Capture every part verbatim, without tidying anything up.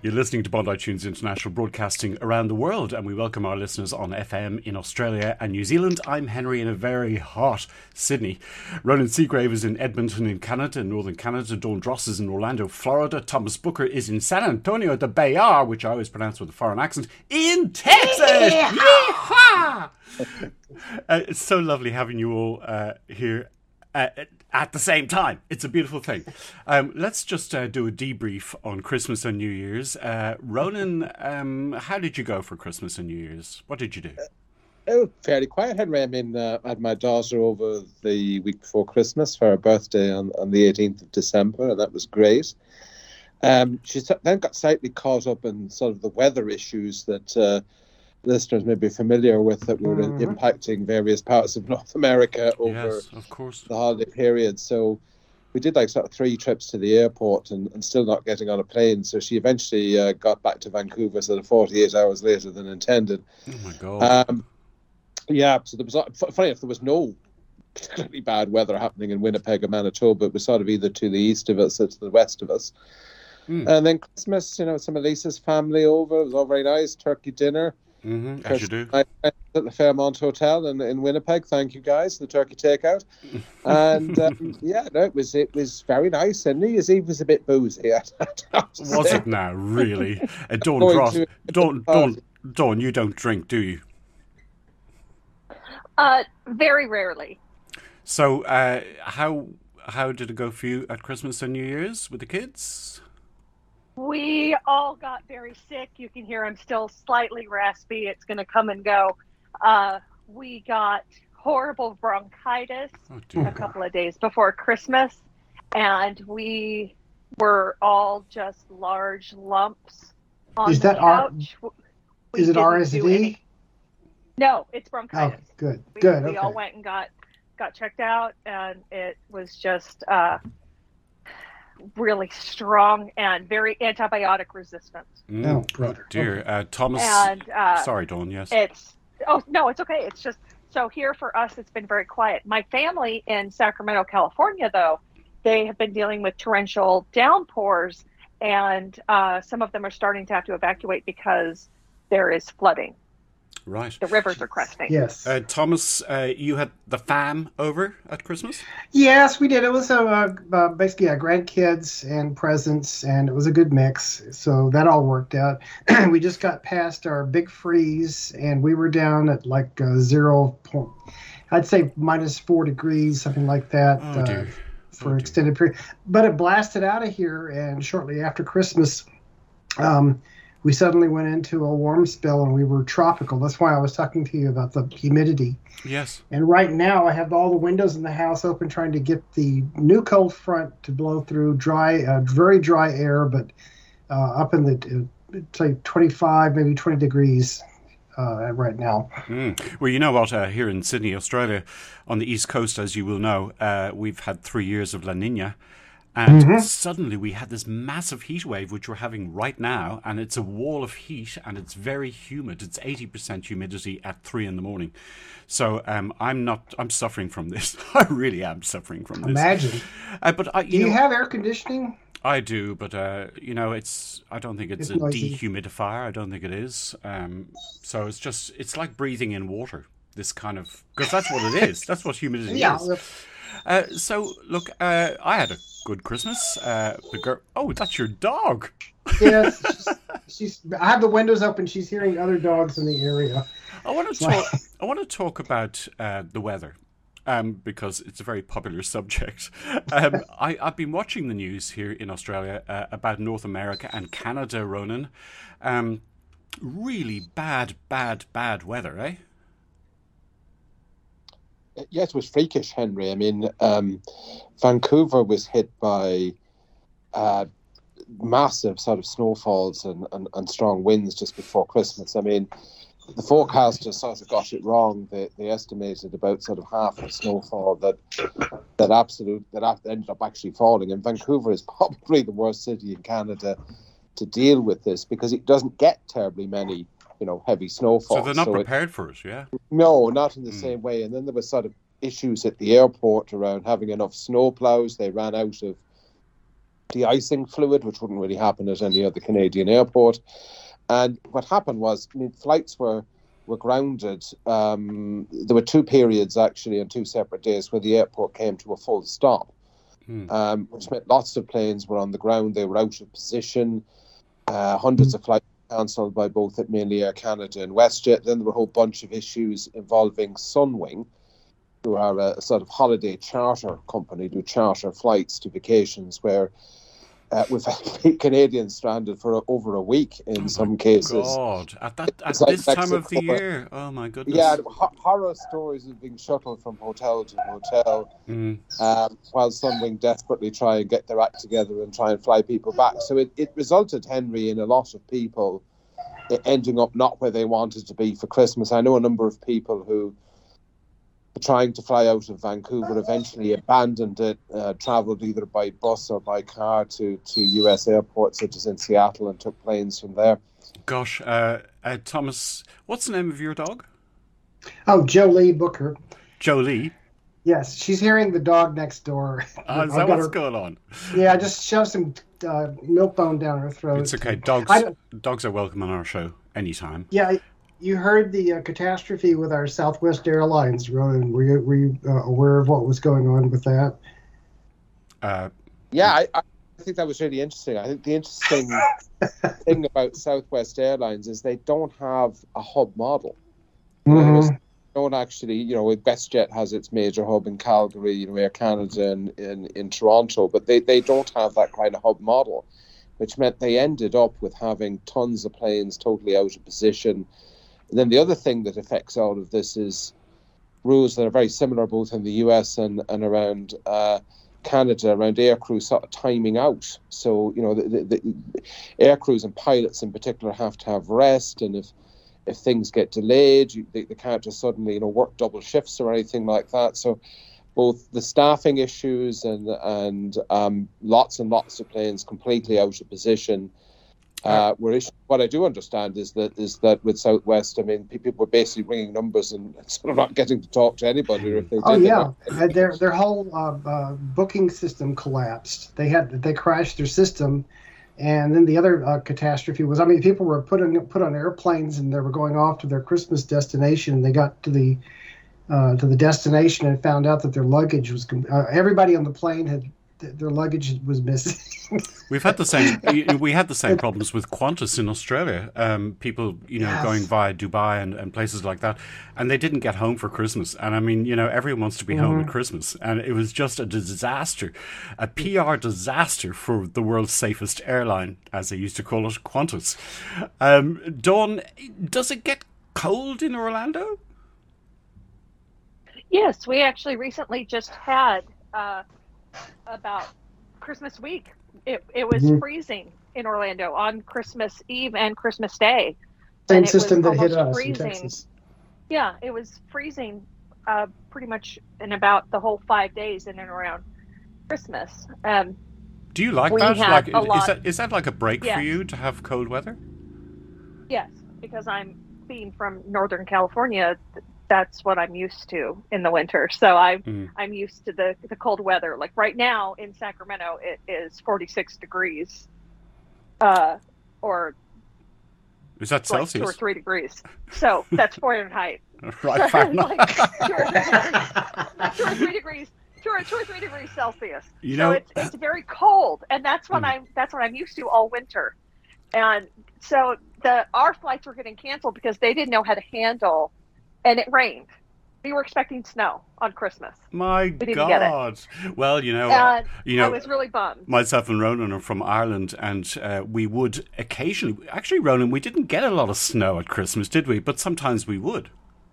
You're listening to Bondi Tunes International, broadcasting around the world, and we welcome our listeners on F M in Australia and New Zealand. I'm Henry in a very hot Sydney. Ronan Seagrave is in Edmonton in Canada, in northern Canada. Dawn Dross is in Orlando, Florida. Thomas Booker is in San Antonio de Bayar, which I always pronounce with a foreign accent, in Texas. Yeehaw! uh, it's so lovely having you all uh, here Uh, at the same time. It's a beautiful thing. Um, let's just uh, do a debrief on Christmas and New Year's. Uh, Ronan, um, how did you go for Christmas and New Year's? What did you do? Oh, fairly quiet, Henry. I mean, uh, I had my daughter over the week before Christmas for her birthday on, on the eighteenth of December, and that was great. Um, she then got slightly caught up in sort of the weather issues that uh, listeners may be familiar with that were mm-hmm. impacting various parts of North America over yes, of course. the holiday period. So we did like sort of three trips to the airport and, and still not getting on a plane. So she eventually uh, got back to Vancouver sort of forty-eight hours later than intended. Oh my God. Um, yeah, so there was, funny enough, there was no particularly bad weather happening in Winnipeg or Manitoba. It was sort of either to the east of us or to the west of us. Mm. And then Christmas, you know, some of Lisa's family over. It was all very nice. Turkey dinner. Mm-hmm, as you do. I at the Fairmont Hotel in, in Winnipeg. Thank you guys, the turkey takeout. And um, yeah, no, it was it was very nice. And New Year's Eve was a bit boozy. I, I was say. It now, really? Uh, Dawn, Dross, Dawn, Dawn, Dawn, you don't drink, do you? Uh, very rarely. So, uh, how how did it go for you at Christmas and New Year's with the kids? We all got very sick. You can hear I'm still slightly raspy. It's going to come and go. Uh, we got horrible bronchitis oh, a couple of days before Christmas, and we were all just large lumps on is the that couch. R- is it R S V? No, it's bronchitis. Oh, good, we, good. We okay. all went and got got checked out, and it was just uh, really strong and very antibiotic resistant. Mm. Oh, brother. Oh, dear. Uh, Thomas. And, uh, sorry, Dawn, yes. It's, oh, no, it's okay. It's just, so here for us, it's been very quiet. My family in Sacramento, California, though, they have been dealing with torrential downpours, and uh, some of them are starting to have to evacuate because there is flooding. Right. The rivers are cresting. Yes. Uh, Thomas, uh, you had the fam over at Christmas? Yes, we did. It was uh, uh, basically uh, grandkids and presents, and it was a good mix. So that all worked out. We just got past our big freeze, and we were down at like uh, zero point, I'd say minus four degrees, something like that. Oh, dear. Uh, for oh, an extended period. But it blasted out of here, and shortly after Christmas, um, we suddenly went into a warm spell, and we were tropical. That's why I was talking to you about the humidity. Yes. And right now, I have all the windows in the house open, trying to get the new cold front to blow through dry, uh, very dry air, but uh, up in the uh, say twenty-five, maybe twenty degrees uh, right now. Mm. Well, you know what? Uh, here in Sydney, Australia, on the east coast, as you will know, uh, we've had three years of La Nina. And mm-hmm. suddenly we had this massive heat wave, which we're having right now, and it's a wall of heat, and it's very humid. It's eighty percent humidity at three in the morning. So um, I'm not, I'm suffering from this. I really am suffering from this. Imagine. Uh, but I, you do you know, have air conditioning? I do, but uh, you know, it's. I don't think it's, it's a noisy. dehumidifier. I don't think it is. Um, so it's just, it's like breathing in water. This kind of, because that's what it is. That's what humidity yeah, is. Uh, so look, uh, I had a good Christmas. Uh, the girl. Oh, that's your dog. Yes, she's, she's. I have the windows open. She's hearing other dogs in the area. I want to talk. I want to talk about uh, the weather, um, because it's a very popular subject. Um, I, I've been watching the news here in Australia uh, about North America and Canada, Ronan. Um, really bad, bad, bad weather, eh? Yes, it was freakish, Henry. I mean, um, Vancouver was hit by uh, massive sort of snowfalls and, and, and strong winds just before Christmas. I mean, the forecasters sort of got it wrong. They they estimated about sort of half the snowfall that that absolute that ended up actually falling. And Vancouver is probably the worst city in Canada to deal with this because it doesn't get terribly many, you know, heavy snowfall. So they're not so prepared it, for it, yeah? No, not in the mm. same way. And then there was sort of issues at the airport around having enough snow plows. They ran out of de-icing fluid, which wouldn't really happen at any other Canadian airport. And what happened was, I mean, flights were were grounded. Um, there were two periods, actually, on two separate days where the airport came to a full stop, hmm. um, which meant lots of planes were on the ground. They were out of position. Uh, hundreds of flights cancelled by both at mainly Air Canada and WestJet. Then there were a whole bunch of issues involving Sunwing, who are a, a sort of holiday charter company, do charter flights to vacations where uh, we've had Canadians stranded for over a week in oh some cases. God, at that at like this Mexico. time of the year, oh my goodness! Yeah, ho- horror stories of being shuttled from hotel to hotel, mm. um, while Sunwing desperately try and get their act together and try and fly people back. So it, it resulted, Henry, in a lot of people ending up not where they wanted to be for Christmas. I know a number of people who trying to fly out of Vancouver eventually abandoned it, uh, travelled either by bus or by car to, to U S airports such as in Seattle and took planes from there. Gosh, uh, uh, Thomas, what's the name of your dog? Oh, Jolie Booker. Jolie? Yes, she's hearing the dog next door. Uh, is that what's her... going on? Yeah, I just shoved some uh, milk bone down her throat. It's okay. Dogs, dogs are welcome on our show anytime. Yeah, you heard the uh, catastrophe with our Southwest Airlines, Ronan. Were you, were you uh, aware of what was going on with that? Uh, yeah, I, I think that was really interesting. I think the interesting thing about Southwest Airlines is they don't have a hub model. Mm-hmm. They don't actually, you know, WestJet has its major hub in Calgary, you know, Air Canada in, in, in Toronto, but they, they don't have that kind of hub model, which meant they ended up with having tons of planes totally out of position. And then the other thing that affects all of this is rules that are very similar both in the U S and, and around uh, Canada, around air crews sort of timing out. So, you know, the, the, the air crews and pilots in particular have to have rest, and if if things get delayed, you, they, they can't just suddenly, you know, work double shifts or anything like that. So both the staffing issues and, and um, lots and lots of planes completely out of position. Uh, were issues. What I do understand is that is that with Southwest, I mean, people were basically ringing numbers and sort of not getting to talk to anybody. Or if they did, oh yeah, their their whole uh, uh, booking system collapsed. They had they crashed their system, and then the other uh, catastrophe was, I mean, people were put on put on airplanes and they were going off to their Christmas destination. And they got to the uh, to the destination and found out that their luggage was uh, everybody on the plane had. Their luggage was missing. We've had the same. We had the same problems with Qantas in Australia. Um, people, you know, yes. going via Dubai and, and places like that, and they didn't get home for Christmas. And I mean, you know, everyone wants to be mm-hmm. home at Christmas, and it was just a disaster, a P R disaster for the world's safest airline, as they used to call it, Qantas. Um, Dawn, does it get cold in Orlando? Yes, we actually recently just had. Uh, about Christmas week. It it was mm-hmm. freezing in Orlando on Christmas Eve and Christmas Day. Same system that hit us freezing. in Texas. Yeah, it was freezing uh, pretty much in about the whole five days in and around Christmas. Um, Do you like that? Like, is lot, that is that like a break yes. for you to have cold weather? Yes, because I'm being from Northern California. That's what I'm used to in the winter. So I, mm. I'm used to the, the cold weather. Like right now in Sacramento, it is forty-six degrees, uh, or is that like Celsius? Two or three degrees. So that's Fahrenheit. Right, fair enough. Like two, or degrees, two or three degrees, two or, two or three degrees Celsius. You know, so it's it's very cold, and that's what mm. I'm that's what I'm used to all winter. And so the our flights were getting canceled because they didn't know how to handle. And it rained. We were expecting snow on Christmas. My we didn't God! Get it. Well, you know, and you know, I was really bummed. Myself and Ronan are from Ireland, and uh, we would occasionally. Actually, Ronan, we didn't get a lot of snow at Christmas, did we? But sometimes we would.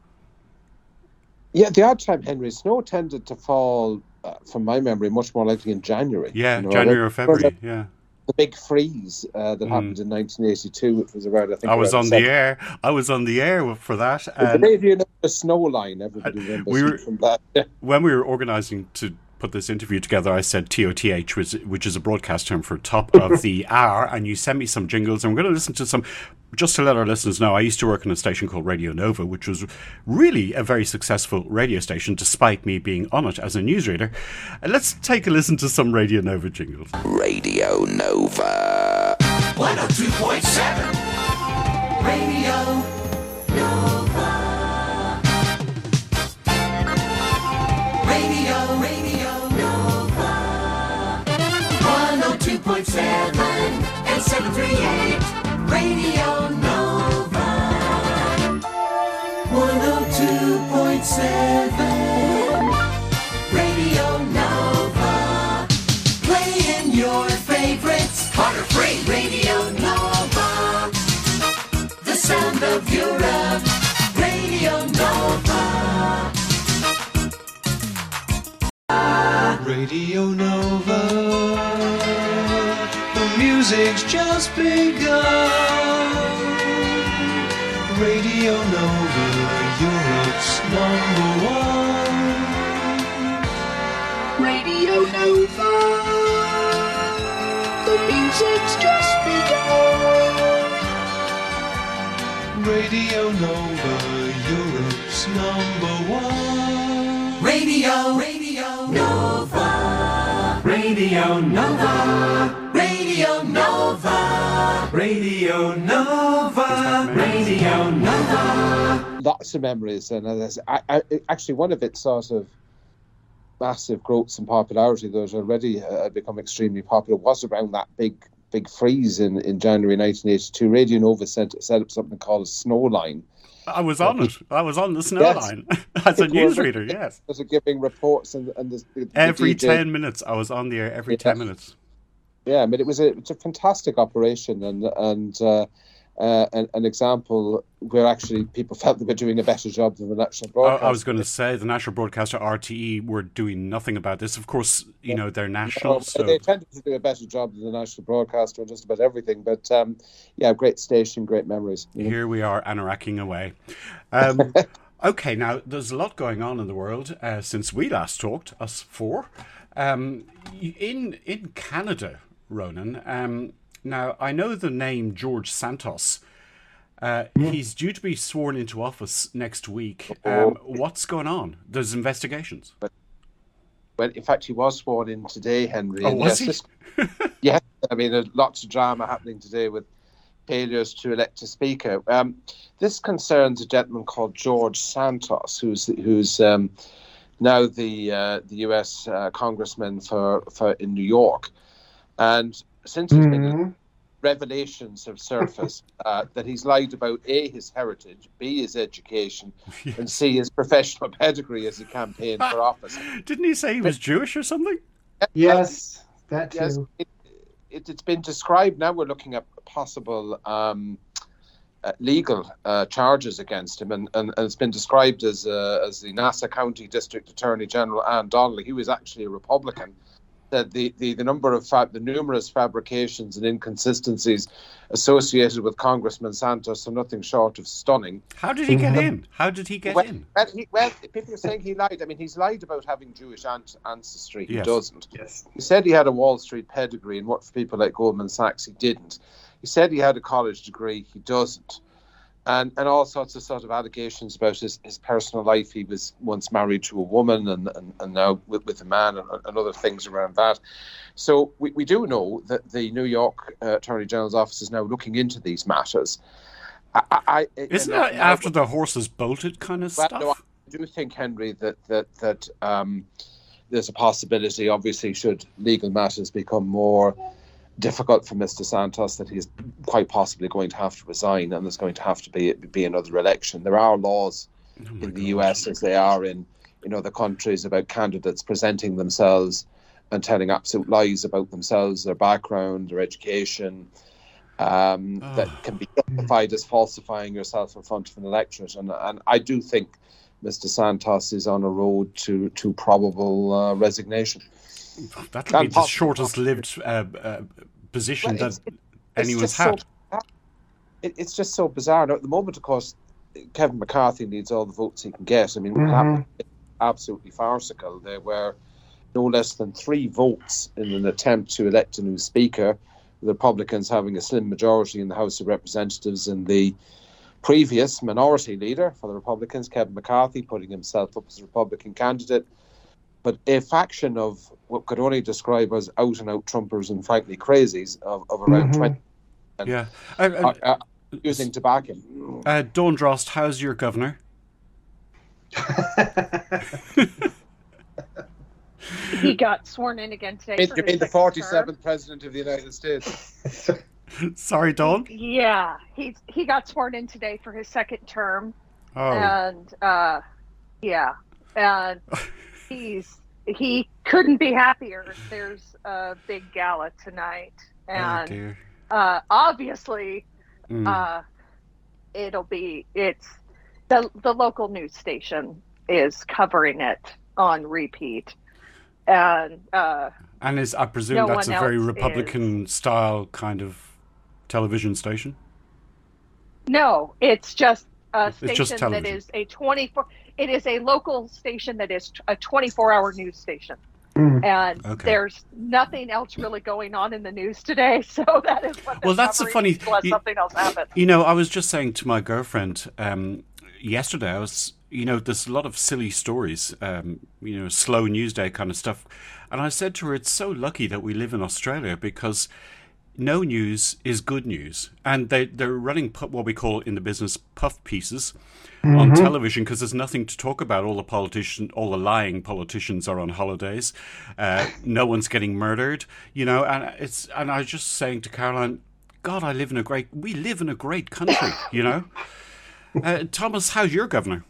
Yeah, the odd time, Henry, snow tended to fall, uh, from my memory, much more likely in January. Yeah, you know, January or February. Yeah. The big freeze uh, that mm. happened in nineteen eighty-two, which was around, I think... I was on the air. I was on the air for that. And the radio the snow line, everybody remembers we were, from that. Yeah. When we were organising to put this interview together, I said T O T H, which, which is a broadcast term for top of the hour, and you sent me some jingles, and we're going to listen to some just to let our listeners know, I used to work on a station called Radio Nova, which was really a very successful radio station, despite me being on it as a newsreader. And let's take a listen to some Radio Nova jingles. Radio Nova. one oh two point seven. Radio Nova. Radio, Radio Nova. one oh two point seven and seven thirty-eight. Radio Nova. one oh two point seven. Radio Nova. Playing your favorites. Clutter free. Radio Nova. The sound of Europe. Radio Nova. Radio Nova, the music's just begun. Radio Nova, Europe's number one. Radio Nova, the music's just begun. Radio Nova, Europe's number one. Radio, Radio Nova. Radio Nova. Radio Nova. Radio Nova. Radio Nova. Lots of memories, and there's, I, I, actually one of its sort of massive growths in popularity, that was already uh, become extremely popular, was around that big big freeze in, in January nineteen eighty-two. Radio Nova set, set up something called a snow line. I was on it. I was on the snow Yes. line as a newsreader, yes. Was giving reports and, and the, the Every D J. ten minutes. I was on the air every Yeah. ten minutes. Yeah, I mean, it was a, it's a fantastic operation, and and uh, uh, an, an example where actually people felt they were doing a better job than the national I, broadcaster. I was going to say the national broadcaster R T E were doing nothing about this. Of course, you know, they're national. Well, So They tended to do a better job than the national broadcaster on just about everything. But um, yeah, great station, great memories. You know? here we are anoracking away. Um, okay, now there's a lot going on in the world uh, since we last talked, us four. Um, in in Canada, Ronan. Um, now I know the name George Santos. Uh, he's due to be sworn into office next week. Um, what's going on? There's investigations. Well, in fact, he was sworn in today, Henry. Oh, and was yes, he? this- yeah, I mean, there's lots of drama happening today with failures to elect a speaker. Um, this concerns a gentleman called George Santos, who's who's um, now the uh, the U S uh, congressman for, for in New York, and since he's been Mhm. revelations have surfaced uh, that he's lied about A, his heritage, B, his education, and C, his professional pedigree as he campaigned for office. Didn't he say he was Jewish or something? Yes, that too. Yes, it, it, it's been described. Now we're looking at possible um, uh, legal uh, charges against him, and, and, and it's been described as uh, as the Nassau County District Attorney General Ann Donnelly, who is actually a Republican, that the, the, the number of fab, the numerous fabrications and inconsistencies associated with Congressman Santos are nothing short of stunning. How did he get in? How did he get Well, in? well, he, well, people are saying he lied. I mean, he's lied about having Jewish ant- ancestry. He Yes. doesn't. Yes. He said he had a Wall Street pedigree and worked for people like Goldman Sachs. He didn't. He said he had a college degree. He doesn't. And and all sorts of sort of allegations about his, his personal life. He was once married to a woman and, and, and now with, with a man, and, and other things around that. So we, we do know that the New York uh, Attorney General's office is now looking into these matters. I, I, Isn't and- that and- after the horses bolted kind of well, stuff? no, I do think, Henry, that that that um, there's a possibility. Obviously, should legal matters become more difficult for Mister Santos, that he's quite possibly going to have to resign, and there's going to have to be be another election. There are laws Oh my in the God. U S, as they are in in other countries, about candidates presenting themselves and telling absolute lies about themselves, their background, their education. Um, Oh. That can be justified as falsifying yourself in front of an electorate, and and I do think Mister Santos is on a road to to probable uh, resignation. That would be Can't the possibly- shortest lived uh, uh, position Well, that it's- It's anyone's just had. So, it, it's just so bizarre. Now, at the moment, of course, Kevin McCarthy needs all the votes he can get. I mean, what Mhm. happened is absolutely farcical. There were no less than three votes in an attempt to elect a new speaker, the Republicans having a slim majority in the House of Representatives, and the previous minority leader for the Republicans, Kevin McCarthy, putting himself up as a Republican candidate. But a faction of what could only describe as out-and-out Trumpers and frankly crazies of, of around Mhm. twenty Yeah. Uh, uh, are, are using to back him. uh, Dawn Drost, how's your governor? He got sworn in again today. You mean, for you his mean the second forty-seventh President of the United States? Sorry, Dawn? term. Yeah, he he got sworn in today for his second term, Oh, and uh, yeah, and he's he couldn't be happier. There's a big gala tonight, oh and dear. uh, obviously, Mm. uh, it'll be it's the the local news station is covering it on repeat, and uh, And is I presume no that's a one very else Republican style kind of television station? no, it's just a It's just station that television. is a twenty-four. It is a local station that is a twenty-four hour news station, Mm. and Okay. there's nothing else really going on in the news today. So that is what. they're Well, that's the covering funny- unless you- something else happens. You know, I was just saying to my girlfriend um, yesterday, I was, you know, there's a lot of silly stories, um, you know, slow news day kind of stuff. And I said to her, it's so lucky that we live in Australia because no news is good news. And they, they're running pu- what we call in the business puff pieces on television because there's nothing to talk about. All the politicians, all the lying politicians are on holidays. Uh, no one's getting murdered, you know, and it's, and I was just saying to Caroline, God, I live in a great, we live in a great country, you know. Uh, Thomas, how's your governor?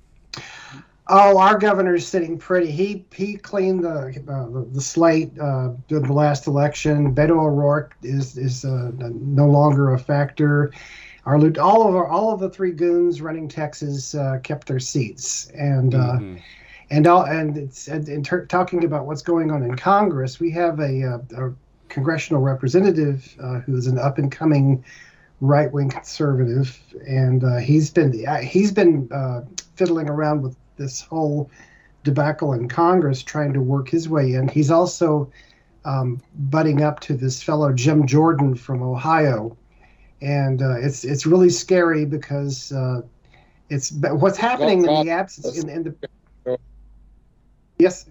Oh, our governor's sitting pretty. He he cleaned the uh, the, the slate uh, in the last election. Beto O'Rourke is is uh, no longer a factor. Our lieu- all of our all of the three goons running Texas uh, kept their seats, and uh, Mhm. and all and it's and in ter- talking about what's going on in Congress, we have a, uh, a congressional representative uh, who's an up and coming right wing conservative, and uh, he's been uh, he's been uh, fiddling around with this whole debacle in Congress, trying to work his way in. He's also um, butting up to this fellow Jim Jordan from Ohio, and uh, it's it's really scary because uh, it's but what's happening Well, in the absence in, in the yes.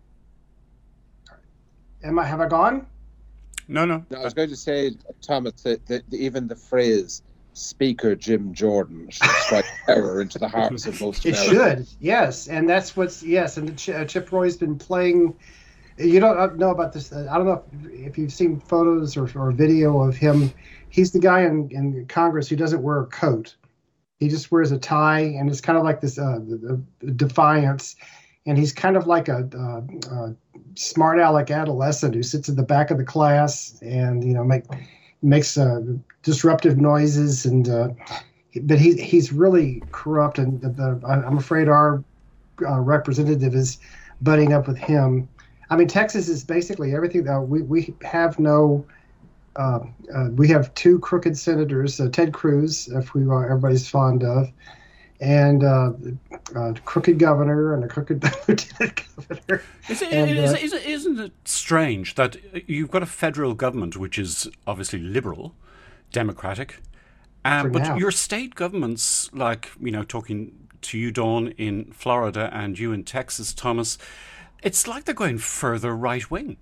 Am I have I gone? No, no. No, I was going to say, Thomas, that, that even the phrase "Speaker Jim Jordan" should strike terror into the hearts of most It Americans. should, yes, and that's what's yes. And Ch- uh, Chip Roy's been playing. You don't know about this. I don't know if, if you've seen photos or, or video of him. He's the guy in, in Congress who doesn't wear a coat. He just wears a tie, and it's kind of like this uh, the, the defiance. And he's kind of like a, uh uh smart aleck adolescent who sits in the back of the class and you know make makes uh, disruptive noises and. Uh, But he he's really corrupt, and the, the, I'm afraid our uh, representative is butting up with him. I mean, Texas is basically everything. Uh, we we have no. Uh, uh, we have two crooked senators, uh, Ted Cruz, if we are everybody's fond of, and uh, a crooked governor and a crooked lieutenant governor. Is it, And, is, uh, is it, isn't it strange that you've got a federal government which is obviously liberal, democratic, um, For but now. your state governments, like, you know, talking to you, Dawn, in Florida and you in Texas, Thomas, it's like they're going further right wing.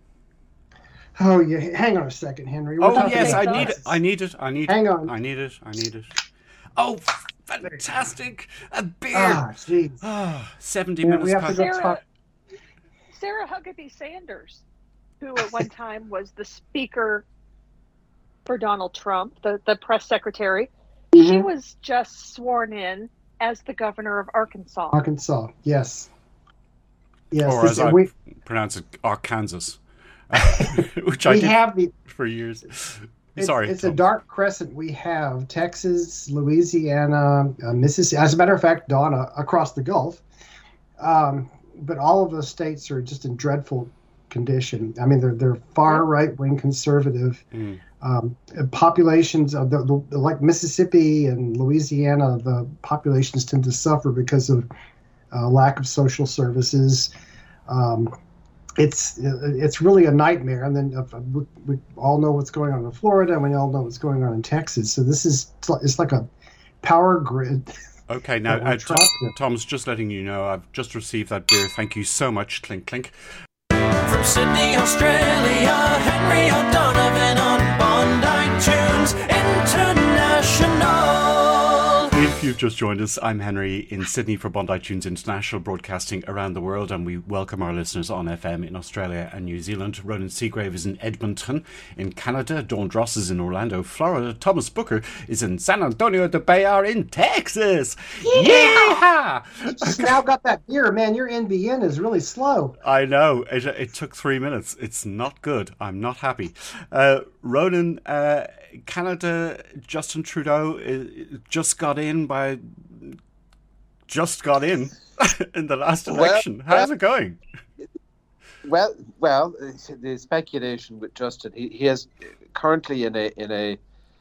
Oh yeah, hang on a second, Henry. We're Oh, talking yes, about I need it. Texas. I need it. I need Hang it. on. I need it. I need it. Oh, fantastic. A beer. Ah, jeez. Ah, seventy Yeah, minutes we have to past. go Sarah, talk. Sarah Huckabee Sanders, who at one time was the speaker for Donald Trump, the, the press secretary, she Mhm. was just sworn in as the governor of Arkansas. Arkansas, yes. Yes, Or this- as I we, pronounce it, Arkansas, which I we did have the for years. It's, Sorry, it's a Thomas. dark crescent. We have Texas, Louisiana, uh, Mississippi. As a matter of fact, Donna across the Gulf. Um, but all of those states are just in dreadful condition. I mean, they're they're far right wing conservative. Mm. Um, populations of the, the like Mississippi and Louisiana, the populations tend to suffer because of uh, lack of social services. Um, it's it's really a nightmare. And then uh, we, we all know what's going on in Florida, and we all know what's going on in Texas. So this is it's like a power grid. Okay, now that we're uh, Tom, trapped in. Tom's just letting you know I've just received that beer. Thank you so much. Clink clink. From Sydney, Australia, Henry O'Donovan on Bondi Tunes International. If you've just joined us, I'm Henry in Sydney for Bondi Tunes International, broadcasting around the world, and we welcome our listeners on F M in Australia and New Zealand. Ronan Seagrave is in Edmonton in Canada. Dawn Dross is in Orlando, Florida. Thomas Booker is in San Antonio de Bayar in Texas. Yeah! Just now got that beer, man. Your N B N is really slow. I know. It, it took three minutes. It's not good. I'm not happy. Uh, Ronan, uh, Canada, Justin Trudeau uh, just got in by... Just got in in the last election. Well, How's well, it going? Well, well, the speculation with Justin, he, he is currently in a in a,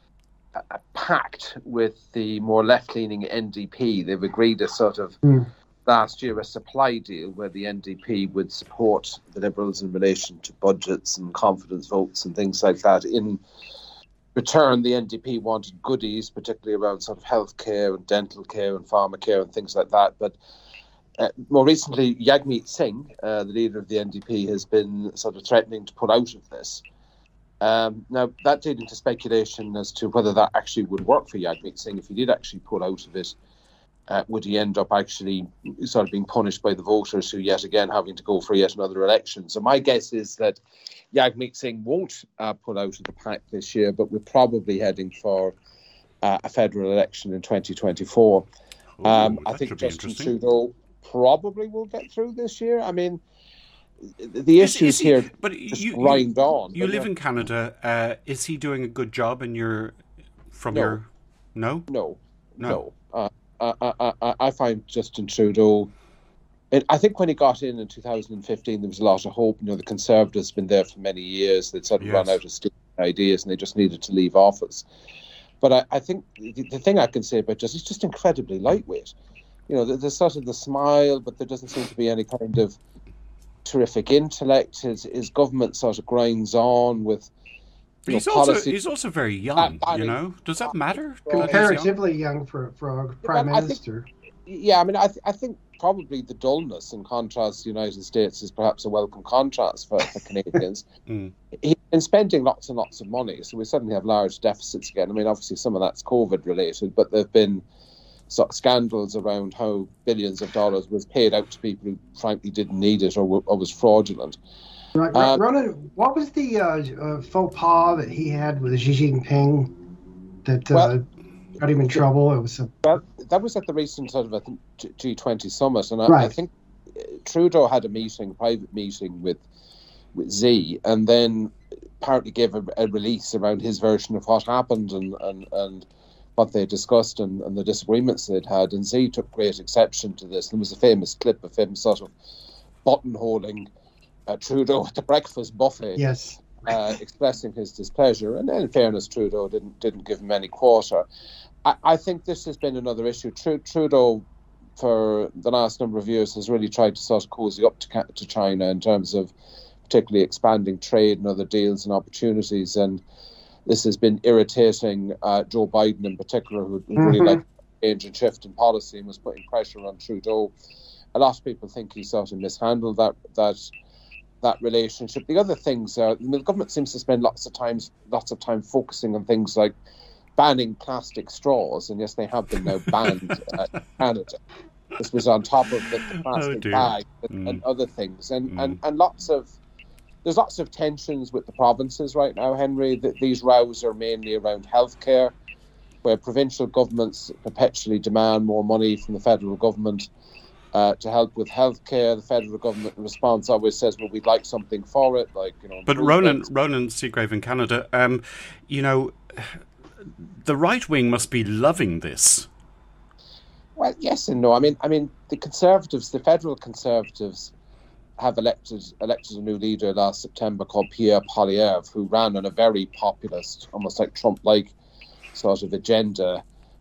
a pact with the more left-leaning N D P. They've agreed a sort of Mm. last year a supply deal where the N D P would support the Liberals in relation to budgets and confidence votes and things like that. In return, the N D P wanted goodies, particularly around sort of healthcare and dental care and pharmacare and things like that. But uh, more recently, Jagmeet Singh, uh, the leader of the N D P, has been sort of threatening to pull out of this. Um, now, that led into speculation as to whether that actually would work for Jagmeet Singh. If he did actually pull out of it, uh, would he end up actually sort of being punished by the voters who yet again having to go for yet another election? So my guess is that Jagmeet Singh won't uh, pull out of the pact this year, but we're probably heading for uh, a federal election in twenty twenty-four. Ooh, um, I that think should be Justin interesting. Trudeau probably will get through this year. I mean, the Is- issues is he- here but just you, grind you, on. You but, live uh, in Canada. Uh, is he doing a good job in your... From No. your... No? No, No. no. Uh, I, I, I, I find Justin Trudeau. It, I think when he got in in two thousand fifteen, there was a lot of hope. You know, the Conservatives have been there for many years. They'd sort of Yes. run out of stupid ideas, and they just needed to leave office. But I, I think the, the thing I can say about Justin, he's just incredibly lightweight. You know, there- there's sort of the smile, but there doesn't seem to be any kind of terrific intellect. His his government sort of grinds on with. But You he's know, also policy- he's also very young, I you mean- know? Does that matter? Well, that he's young? Comparatively young for, for a prime Well, I think- minister. Yeah, I mean, I, th- I think probably the dullness in contrast to the United States is perhaps a welcome contrast for, for Canadians. Mm. He's been spending lots and lots of money, so we suddenly have large deficits again. I mean, obviously some of that's COVID related, but there have been sort of scandals around how billions of dollars was paid out to people who frankly didn't need it or, were, or was fraudulent. Right, Um, Ronan, what was the uh, uh, faux pas that he had with Xi Jinping that uh, Well- got him in trouble? It was a, Well, that was at the recent sort of I think G twenty summit, and I, I Right. think uh, Trudeau had a meeting, private meeting with with Xi, and then apparently gave a, a release around his version of what happened and and, and what they discussed and, and the disagreements they'd had. And Xi took great exception to this. There was a famous clip of him sort of buttonholing uh, Trudeau at the breakfast buffet. yes. Uh, expressing his displeasure, and in fairness, Trudeau didn't didn't give him any quarter. I, I think this has been another issue. Tru- Trudeau, for the last number of years, has really tried to sort of cozy up to, to China in terms of particularly expanding trade and other deals and opportunities, and this has been irritating uh, Joe Biden in particular, who would really Mhm. like a change and shift in policy and was putting pressure on Trudeau. A lot of people think he sort of mishandled that that. that relationship. The other things are, I mean, the government seems to spend lots of times, lots of time focusing on things like banning plastic straws, and yes, they have been now banned uh, in Canada. This was on top of the, the plastic dear. bag and, Mm. and other things, and, Mm. and and lots of there's lots of tensions with the provinces right now, Henry. That these rows are mainly around healthcare, where provincial governments perpetually demand more money from the federal government. Uh, to help with healthcare, the federal government in response always says, "Well, we'd like something for it, like you know." But Ronan, improvements." Ronan Seagrave in Canada, um, you know, the right wing must be loving this. Well, yes and no. I mean, I mean, the Conservatives, the federal Conservatives, have elected elected a new leader last September called Pierre Poilievre, who ran on a very populist, almost like Trump-like sort of agenda.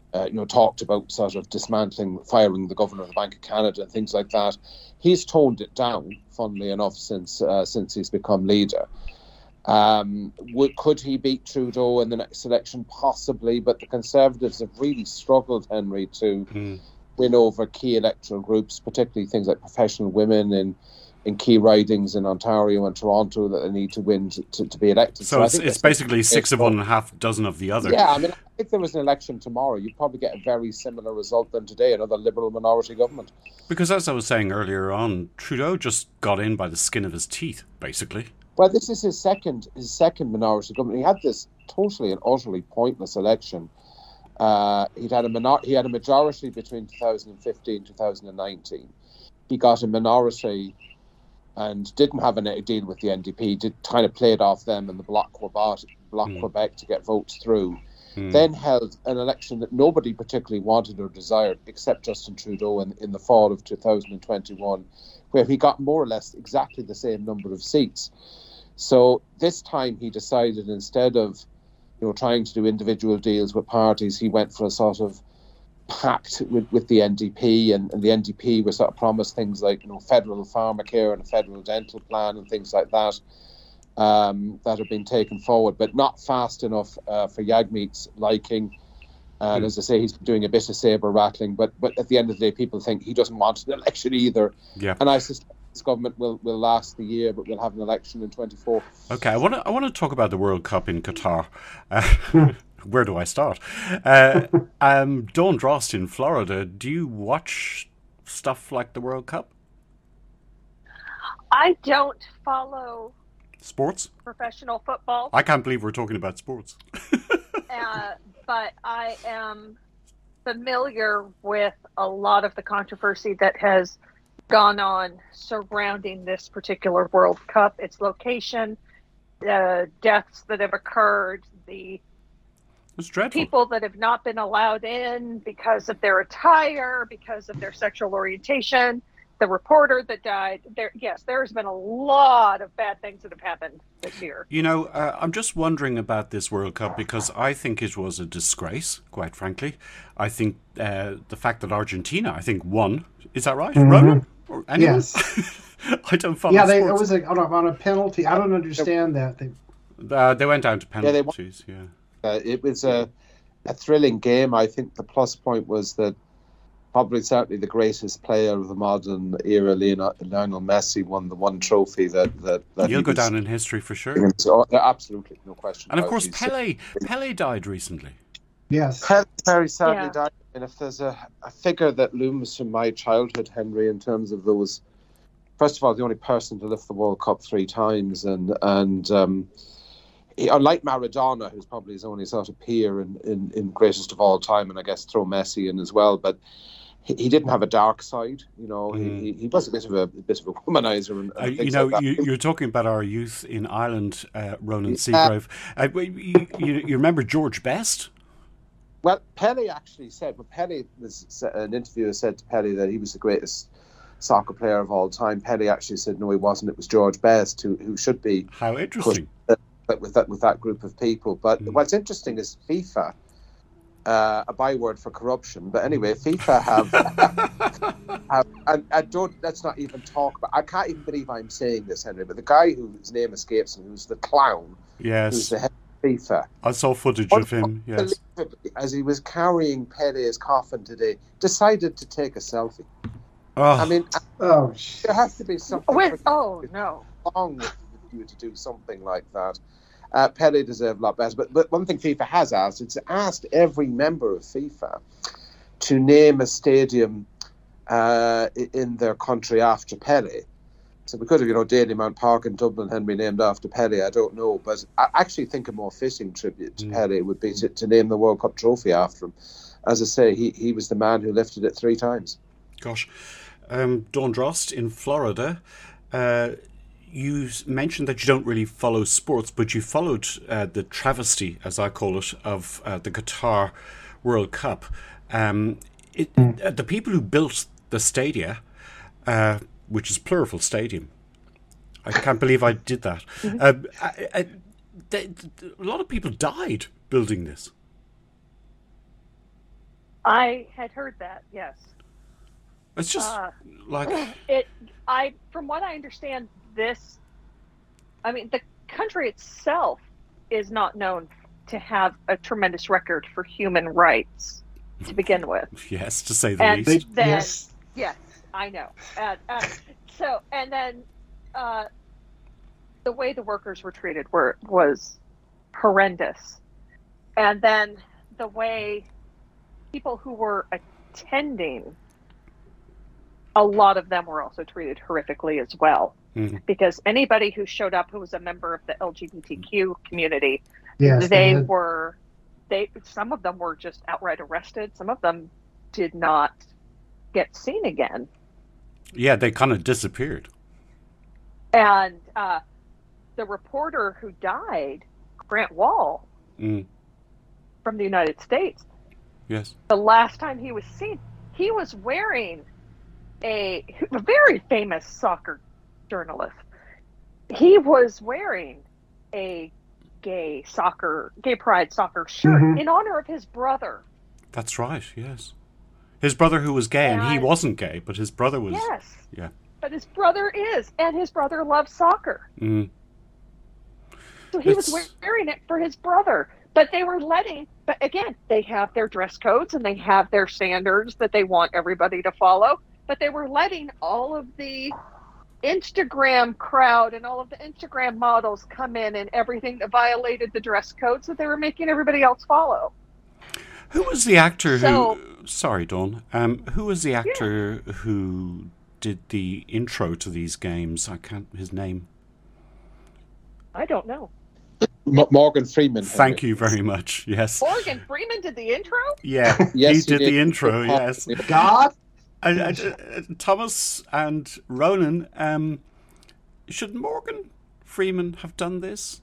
uh, you know, talked about sort of dismantling, firing the governor of the Bank of Canada and things like that. He's toned it down, funnily enough, since uh, since he's become leader. Um, would, could he beat Trudeau in the next election? Possibly, but the Conservatives have really struggled, Henry, to Mm. win over key electoral groups, particularly things like professional women in, in key ridings in Ontario and Toronto that they need to win to, to, to be elected. So, I it's, think it's that's- basically six of one and a half dozen of the other. Yeah, I mean, if there was an election tomorrow, you'd probably get a very similar result than today, another Liberal minority government. Because as I was saying earlier on, Trudeau just got in by the skin of his teeth, basically. Well, this is his second his second minority government. He had this totally and utterly pointless election. Uh, he'd had a minor- he had a majority between two thousand fifteen and two thousand nineteen. He got a minority and didn't have a deal with the N D P. Did kind of played off them and the Bloc Quebec, Bloc Mm. Quebec to get votes through. Mm. Then held an election that nobody particularly wanted or desired, except Justin Trudeau in, in the fall of two thousand twenty-one, where he got more or less exactly the same number of seats. So this time he decided, instead of, you know, trying to do individual deals with parties, he went for a sort of pact with, with the N D P, and, and the N D P were sort of promised things like, you know, federal pharmacare and a federal dental plan and things like that. Um, that have been taken forward, but not fast enough uh, for Jagmeet's liking. And Mm. as I say, he's doing a bit of sabre rattling, but but at the end of the day, people think he doesn't want an election either. Yeah. And I suspect this government will, will last the year, but we'll have an election in twenty-four. Okay, I want to I want to talk about the World Cup in Qatar. Uh, where do I start? Uh, um, Dawn Drost in Florida. Do you watch stuff like the World Cup? I don't follow Sports? professional football, I can't believe we're talking about sports. uh, but I am familiar with a lot of the controversy that has gone on surrounding this particular World Cup, its location, the deaths that have occurred, the It's dreadful. people that have not been allowed in because of their attire, because of their sexual orientation, the reporter that died. There, yes, there has been a lot of bad things that have happened this year. You know, uh, I'm just wondering about this World Cup because I think it was a disgrace, quite frankly. I think uh, the fact that Argentina, I think, won. Is that right, Mhm. Ronan? Or anyone? Yes. I don't follow Yeah, they, it sports. was a, on, a, on a penalty. I don't understand that. They, Uh, they went down to Yeah, they won. penalties, yeah. Uh, it was a, a thrilling game. I think the plus point was that probably certainly the greatest player of the modern era, Lionel, Lionel Messi, won the one trophy that that, that You'll he go was- down in history for sure. So, uh, absolutely, no question. And of about course, it. Pele. Pele died recently. yes. Pele very sadly Yeah. died. And if there's a, a figure that looms from my childhood, Henry, in terms of those, first of all, the only person to lift the World Cup three times, and and um, he, unlike Maradona, who's probably his only sort of peer in, in, in greatest of all time, and I guess throw Messi in as well, but he, he didn't have a dark side. You know, Mm. he, he was a bit of a, a bit of a womanizer, and, and Uh, you things know, like that. you, you're talking about our youth in Ireland, uh, Ronan Yeah. Seagrave. Uh, you, you, you remember George Best? Well, Pele actually said, but Pele was an interviewer said to Pele that he was the greatest soccer player of all time. Pele actually said no, he wasn't. It was George Best who who should be How interesting. put with that with that group of people. But Mm. what's interesting is FIFA, uh, a byword for corruption. But anyway, FIFA have, have and, and don't let's not even talk about. I can't even believe I'm saying this, Henry. But the guy whose name escapes me, who's the clown, who's Yes, the head of FIFA. I saw footage of him. Yes. Unbelievably, as he was carrying Pele's coffin today, decided to take a selfie. Oh, I mean, Oh, sh- there has to be something With, oh, no. wrong with you to do something like that. Uh, Pele deserved a lot better. But, but one thing FIFA has asked, it's asked every member of FIFA to name a stadium uh, i- in their country after Pele. So we could have, you know, Dalymount Park in Dublin, Henry, named after Pele. I don't know, but I actually think a more fitting tribute to Mm. Pele would be to, to name the World Cup trophy after him. As I say, he, he was the man who lifted it three times. gosh. Um, Dawn Drost in Florida. Uh, you s- mentioned that you don't really follow sports, but you followed uh, the travesty, as I call it, of uh, the Qatar World Cup. Um, it, uh, the people who built the stadia, uh, which is plural stadium, I can't believe I did that. Uh, I, I, they, a lot of people died building this. I had heard that. Yes. It's just Uh, like it. I, from what I understand, this. I mean, the country itself is not known to have a tremendous record for human rights to begin with. yes, to say the And least. then, Yes. yes, I know. And, uh, so, and then uh, the way the workers were treated were was horrendous. And then the way people who were attending, a lot of them were also treated horrifically as well. Mhm. Because anybody who showed up who was a member of the L G B T Q community, Yes. they had- were, they some of them were just outright arrested. Some of them did not get seen again. Yeah, they kind of disappeared. And uh, the reporter who died, Grant Wall, Mm, from the United States, yes. the last time he was seen, he was wearing a, a very famous soccer journalist. He was wearing a gay soccer, gay pride soccer shirt Mhm. in honor of his brother. That's right, yes. His brother who was gay, and he And- wasn't gay, but his brother was... Yes. Yeah. But his brother is, and his brother loves soccer. Mm, So he was It's- wearing it for his brother. But they were letting, but again, they have their dress codes and they have their standards that they want everybody to follow. But they were letting all of the Instagram crowd and all of the Instagram models come in and everything that violated the dress codes that they were making everybody else follow. Who was the actor So- who... Sorry, Dawn. Um, who was the actor who did the intro to these games? I can't... His name. I don't know. M- Morgan Freeman. Thank you very much. Yes. Morgan Freeman did the intro? Yeah, Yes, he he did the did. intro, yes. God. And, and, uh, Thomas and Ronan, um, should Morgan Freeman have done this?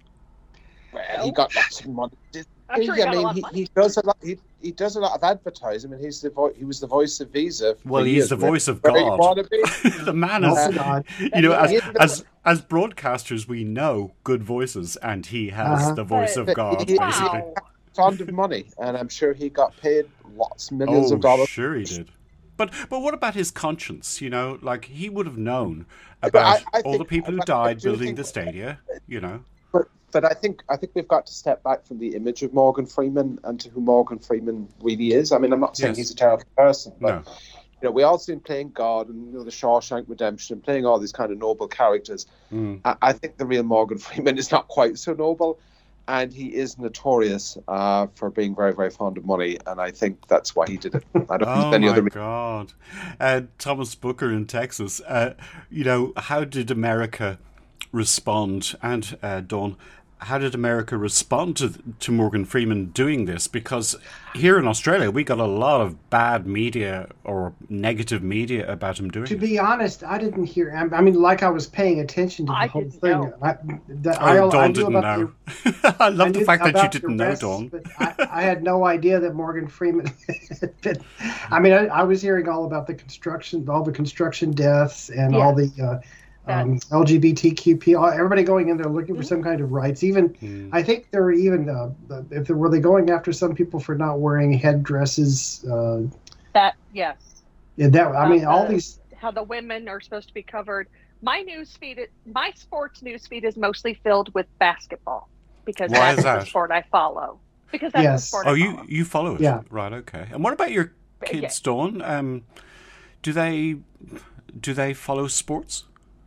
Well, he got lots of money. didn't I'm sure he I got a mean, lot of he, money. he does a lot. He, he does a lot of advertising. I mean, he's the vo- he was the voice of Visa. for Well, he's years, the where- voice of where you God. wanna be. The man Oh, is, God. you know, as, He- as as broadcasters, we know good voices, and he has Uh-huh. the voice of But God, he- basically. Wow. Fond of money, and I'm sure he got paid lots, millions Oh, of dollars. sure he did. But but what about his conscience? You know, like he would have known But about I- I all the think- people who but I died do building think- the stadia. You know, But but I think I think we've got to step back from the image of Morgan Freeman and to who Morgan Freeman really is. I mean, I'm not saying Yes. he's a terrible person, but no, you know, we all see him playing God and you know the Shawshank Redemption, playing all these kind of noble characters. Mm. I, I think the real Morgan Freeman is not quite so noble, and he is notorious uh, for being very very fond of money, and I think that's why he did it. I don't Oh think any my other. God, uh, Thomas Booker in Texas. Uh, you know, how did America respond? And uh, Dawn, how did America respond to to Morgan Freeman doing this? Because here in Australia, we got a lot of bad media or negative media about him doing To it. be honest, I didn't hear. I mean, like I was paying attention to the I whole didn't thing. know. I, the, Oh, I, Dawn I knew didn't about know. the- I love I the knew fact that you about didn't the know, arrests, Dawn. But I, I had no idea that Morgan Freeman had been. I mean, I, I was hearing all about the construction, all the construction deaths, and all the uh, um, L G B T Q P. All, everybody going in there looking for some kind of rights. Even Mm. I think there were even uh, if there were they going after some people for not wearing headdresses. Uh, That, yes. yeah, that I mean, Uh, all uh, these. How the women are supposed to be covered. My news feed, my sports news feed is mostly filled with basketball because Why that's is the that? sport I follow. Because that's Yes. the sport Oh, I you follow. you follow it, Yeah. right? Okay. And what about your kids, Dawn? Um, do they do they follow sports?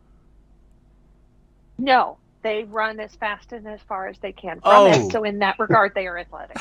No, they run as fast and as far as they can from Oh. it. So in that regard, they are athletic.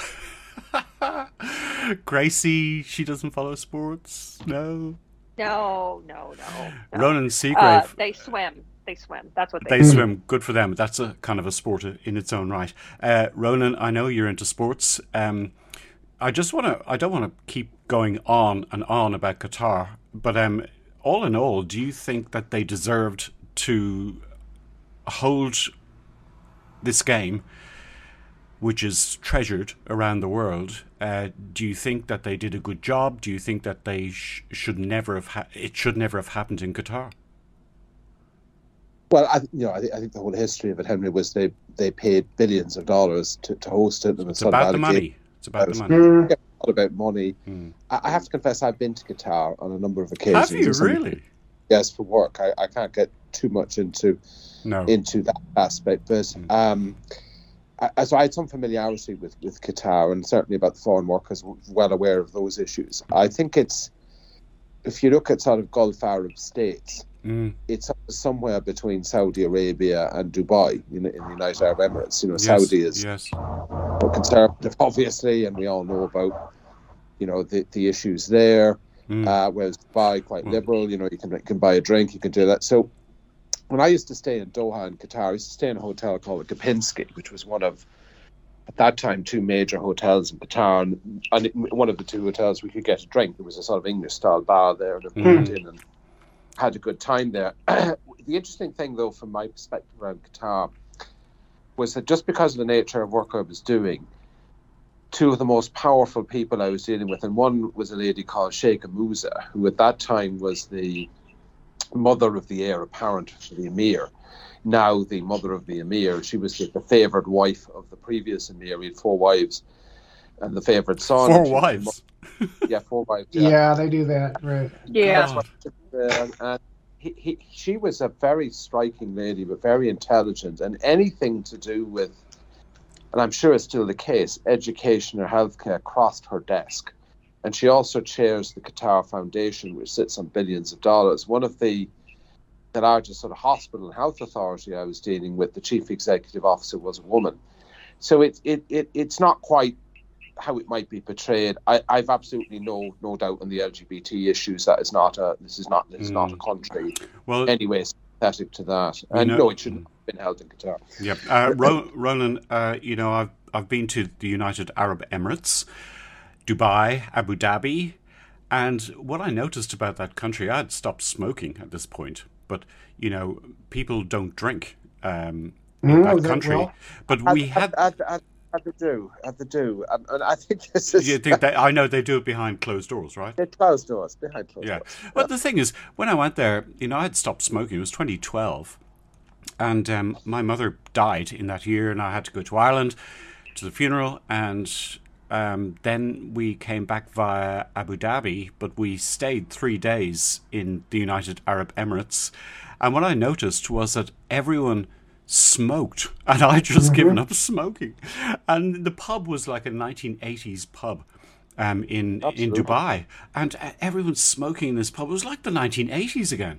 Gracie, she doesn't follow sports. No. No, no, no. no. Ronan Uh, Seagrave. they swim. They swim. That's what they, They do. swim. Good for them. That's a kind of a sport in its own right. Uh, Ronan, I know you're into sports. Um, I just want to. I don't want to keep going on and on about Qatar, but um, all in all, do you think that they deserved to hold this game, which is treasured around the world? Uh, do you think that they did a good job? Do you think that they sh- should never have? Ha- it should never have happened in Qatar? Well, I, you know, I, think I think the whole history of it, Henry, was they, they paid billions of dollars to, to host it. And It's about the money. It's about the money. Mm, all about money. Hmm. I, I have to confess, I've been to Qatar on a number of occasions. Have you Some- really? Yes, for work. I, I can't get too much into No. into that aspect, but Mm. um, I, so I had some familiarity with, with Qatar, and certainly about the foreign workers, well aware of those issues. I think it's, if you look at sort of Gulf Arab states, Mm. it's somewhere between Saudi Arabia and Dubai in, in the United Arab Emirates. You know, Yes, Saudi is yes. more conservative, obviously, and we all know about, you know, the, the issues there. Mm. Uh, whereas Dubai, quite Mm. liberal, you know, you can you can buy a drink, you can do that. So when I used to stay in Doha in Qatar, I used to stay in a hotel called the Kempinski, which was one of, at that time, two major hotels in Qatar. And, and it, one of the two hotels we could get a drink. There was a sort of English-style bar there that we Mm. went in and had a good time there. The interesting thing, though, from my perspective around Qatar, was that just because of the nature of work I was doing, two of the most powerful people I was dealing with, and one was a lady called Sheikha Musa, who at that time was the mother of the heir apparent for the emir, now the mother of the emir. She was the, the favoured wife of the previous emir. He had four wives, and the favoured son. Four and she was the wives. mo- yeah, four wives. Yeah. Yeah. they do that, right? Yeah. God. Uh, and he, he, she was a very striking lady, but very intelligent, and anything to do with, and I'm sure it's still the case, education or healthcare crossed her desk. And she also chairs the Qatar Foundation, which sits on billions of dollars. One of the the largest sort of hospital and health authority I was dealing with, the chief executive officer was a woman. So it, it, it it's not quite how it might be portrayed. I, I've absolutely no no doubt on the L G B T issues. That is not a this is not this is not a country Well, anyway sympathetic to that. You And know- no, it shouldn't have been held in Qatar. Yep. Uh, Ro- Ronan, uh, you know, I've I've been to the United Arab Emirates, Dubai, Abu Dhabi, and what I noticed about that country, I had stopped smoking at this point, but you know, people don't drink um, in Mm, that is that country. well? But we had. At, at, at the do, at the do, and, and I think this is You think that, I know they do it behind closed doors, right? they're closed doors behind closed Yeah. doors. Well, the thing is, when I went there, you know, I had stopped smoking. It was twenty twelve. And um, my mother died in that year, and I had to go to Ireland to the funeral. And um, then we came back via Abu Dhabi, but we stayed three days in the United Arab Emirates. And what I noticed was that everyone smoked, and I'd just given up smoking. And the pub was like a nineteen eighties pub. Um, in in Absolutely. Dubai, and uh, everyone's smoking in this pub. It was like the nineteen eighties again.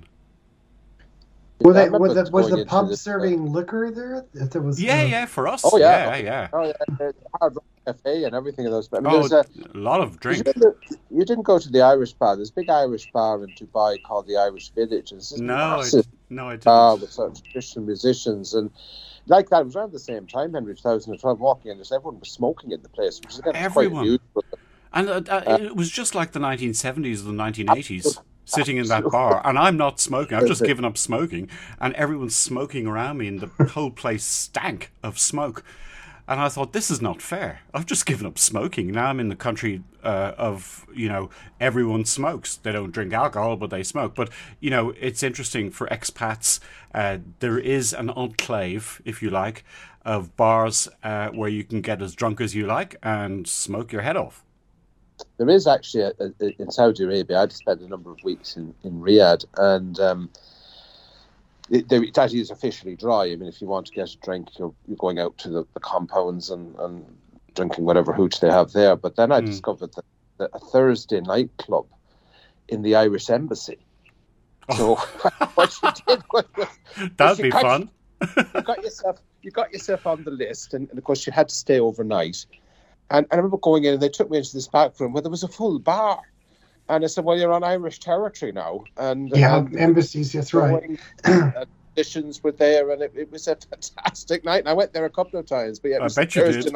Were I they, remember was the, was going the into pub this, uh, serving liquor there? If there was, Yeah, uh, yeah, for us. Oh, yeah. yeah, yeah. Oh yeah, the Hard Rock Cafe and everything of those. I mean, Oh, there's a, a lot of you, drink. didn't, you didn't go to the Irish bar. There's a big Irish bar in Dubai called the Irish Village. And it's this No, I, massive no, I didn't. bar with sort of traditional musicians and like that. It was around the same time, Henry, two thousand twelve. Walking in, everyone was smoking in the place, which is again Everyone. quite unusual. And uh, uh, it was just like the nineteen seventies or the nineteen eighties, sitting in that bar. And I'm not smoking. I've just given up smoking. And everyone's smoking around me, and the whole place stank of smoke. And I thought, this is not fair. I've just given up smoking. Now I'm in the country uh, of, you know, everyone smokes. They don't drink alcohol, but they smoke. But, you know, it's interesting for expats. Uh, there is an enclave, if you like, of bars uh, where you can get as drunk as you like and smoke your head off. There is actually a, a, in Saudi Arabia. I'd spent a number of weeks in, in Riyadh, and um, it, there, it actually is officially dry. I mean, if you want to get a drink, you're, you're going out to the, the compounds and, and drinking whatever hooch they have there. But then I Mm. discovered that, that a Thursday nightclub in the Irish embassy. So what you did was, was That'd you be got- fun. you got yourself you got yourself on the list, and, and of course you had to stay overnight. And, and I remember going in, and they took me into this back room where there was a full bar. And I said, "Well, you're on Irish territory now." And yeah, um, embassies. That's right. going, uh, Conditions were there, and it, it was a fantastic night. And I went there a couple of times, but yeah, it I was bet you Thursday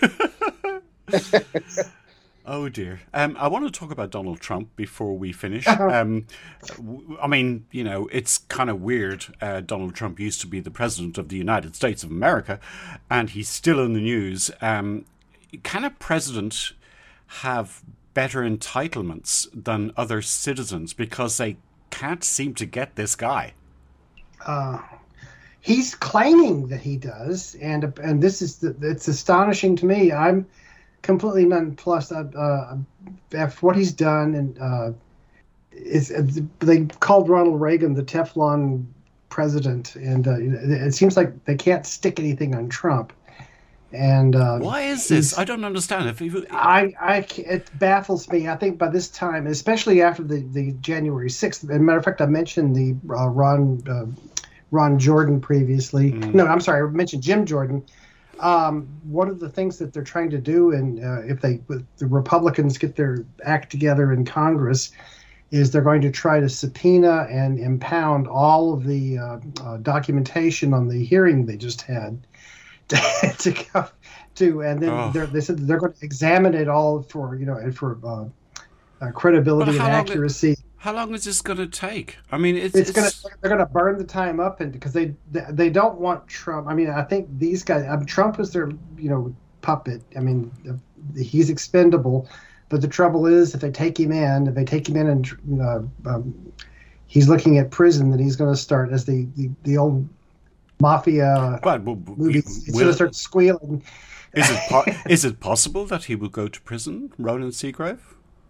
did. night. Oh dear. Um, I want to talk about Donald Trump before we finish. Um, w- I mean, you know, it's kind of weird. Uh, Donald Trump used to be the president of the United States of America, and he's still in the news. Um, can a president have better entitlements than other citizens because they can't seem to get this guy? Uh, he's claiming that he does, and and this is the, it's astonishing to me. I'm completely nonplussed uh, uh, after what he's done, and uh, it's, they called Ronald Reagan the Teflon president, and uh, it seems like they can't stick anything on Trump. And uh, why is this? I don't understand. If he, I, I, it baffles me. I think by this time, especially after the, the January sixth, as a matter of fact, I mentioned the uh, Ron uh, Ron Jordan previously. Mm. No, I'm sorry, I mentioned Jim Jordan. Um, one of the things that they're trying to do, and uh, if they if the Republicans get their act together in Congress, is they're going to try to subpoena and impound all of the uh, uh, documentation on the hearing they just had. To, to go to, and then oh. they said they're going to examine it all for you know for uh, uh, credibility and accuracy. It, how long is this going to take? I mean, it's, it's, it's... going to they're going to burn the time up, and because they they don't want Trump. I mean, I think these guys. I mean, Trump is their you know puppet. I mean, he's expendable, but the trouble is if they take him in, if they take him in and uh, um, he's looking at prison, then he's going to start as the the, the old. Mafia but, well, movies. He's going to start squealing. Is it po- is it possible that he will go to prison, Ronan Seagrave?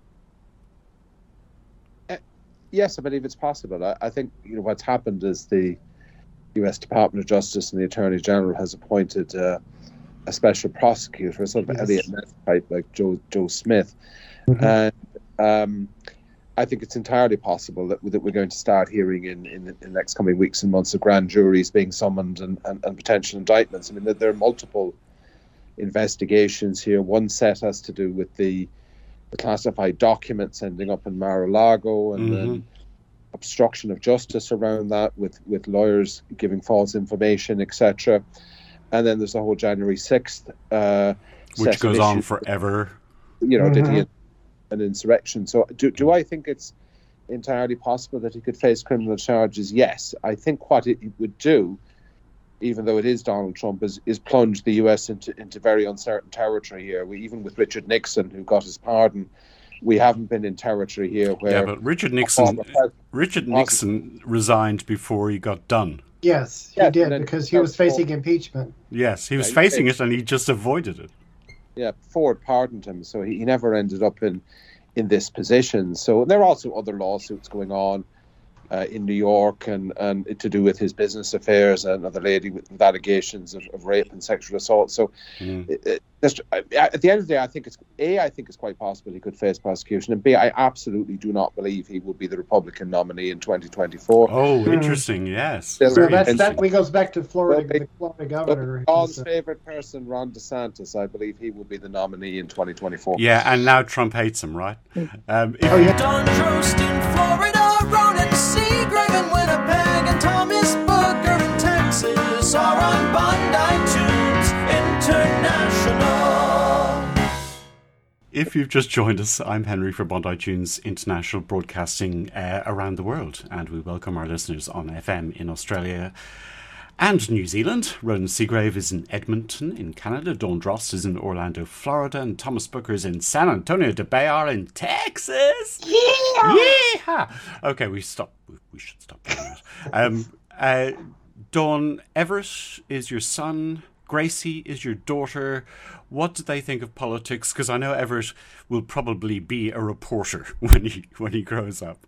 Uh, yes, I believe it's possible. I, I think you know what's happened is the U S Department of Justice and the Attorney General has appointed uh, a special prosecutor, sort of yes. Elliot Ness type, like Joe Joe Smith, mm-hmm. and um, I think it's entirely possible that, that we're going to start hearing in, in, in the next coming weeks and months of grand juries being summoned and, and, and potential indictments. I mean, there, there are multiple investigations here. One set has to do with the, the classified documents ending up in Mar-a-Lago and mm-hmm. then obstruction of justice around that with, with lawyers giving false information, et cetera. And then there's the whole January sixth. Uh, Which goes on forever. You know, mm-hmm. did he... an insurrection. So do do I think it's entirely possible that he could face criminal charges? Yes. I think what it would do, even though it is Donald Trump, is, is plunge the U S into, into very uncertain territory here. We, even with Richard Nixon, who got his pardon, we haven't been in territory here where... Yeah, but Richard Nixon Richard Nixon resigned before he got done. Yes, he yes, did, because he was facing Ford. impeachment. Yes, he was yeah, facing it and he just avoided it. Yeah, Ford pardoned him, so he, he never ended up in, in this position. So there are also other lawsuits going on uh, in New York and, and to do with his business affairs, and another lady with, with allegations of, of rape and sexual assault. So mm. it, it, just, at the end of the day, I think it's A, I think it's quite possible he could face prosecution, and B, I absolutely do not believe he will be the Republican nominee in twenty twenty-four. Oh, mm. interesting, yes. So that's, that we goes back to Florida, the Florida governor. John's favourite person, Ron DeSantis, I believe he will be the nominee in twenty twenty-four. Yeah, and now Trump hates him, right? Um, if oh, yeah. Don Trost in Florida, Ronan Seagrave in Winnipeg, and Thomas Booker in Texas are on Bondi Tunes International. If you've just joined us, I'm Henry for Bondi Tunes International, broadcasting uh, around the world, and we welcome our listeners on F M in Australia and New Zealand. Ronan Seagrave is in Edmonton in Canada, Dawn Drost is in Orlando, Florida, and Thomas Booker is in San Antonio de Bayard in Texas. Yeah! Yeah! Okay, we stop. We should stop doing that. Um, uh, Dawn, Everett is your son. Gracie is your daughter. What do they think of politics? Because I know Everett will probably be a reporter when he when he grows up.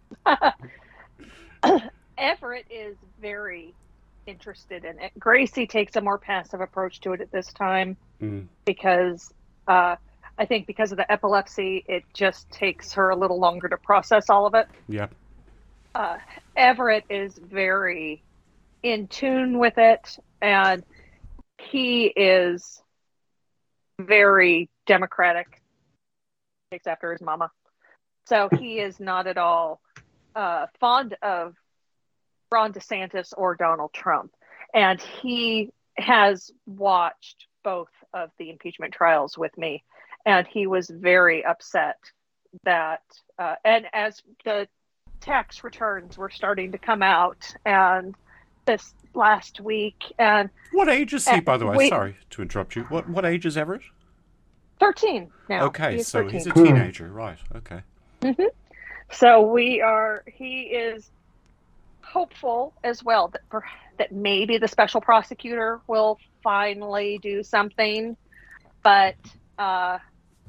Everett is very interested in it. Gracie takes a more passive approach to it at this time mm. because uh, I think because of the epilepsy, it just takes her a little longer to process all of it. Yeah. Uh, Everett is very in tune with it, and he is very democratic, takes after his mama. So he is not at all uh, fond of Ron DeSantis or Donald Trump. And he has watched both of the impeachment trials with me. And he was very upset that, uh, and as the tax returns were starting to come out, and this last week, and what age is he, by the way? We, Sorry to interrupt you. What what age is Everett? Thirteen now. Okay, he's so thirteen. He's a teenager, right? Okay. Mm-hmm. So we are. He is hopeful as well that per, that maybe the special prosecutor will finally do something, but uh,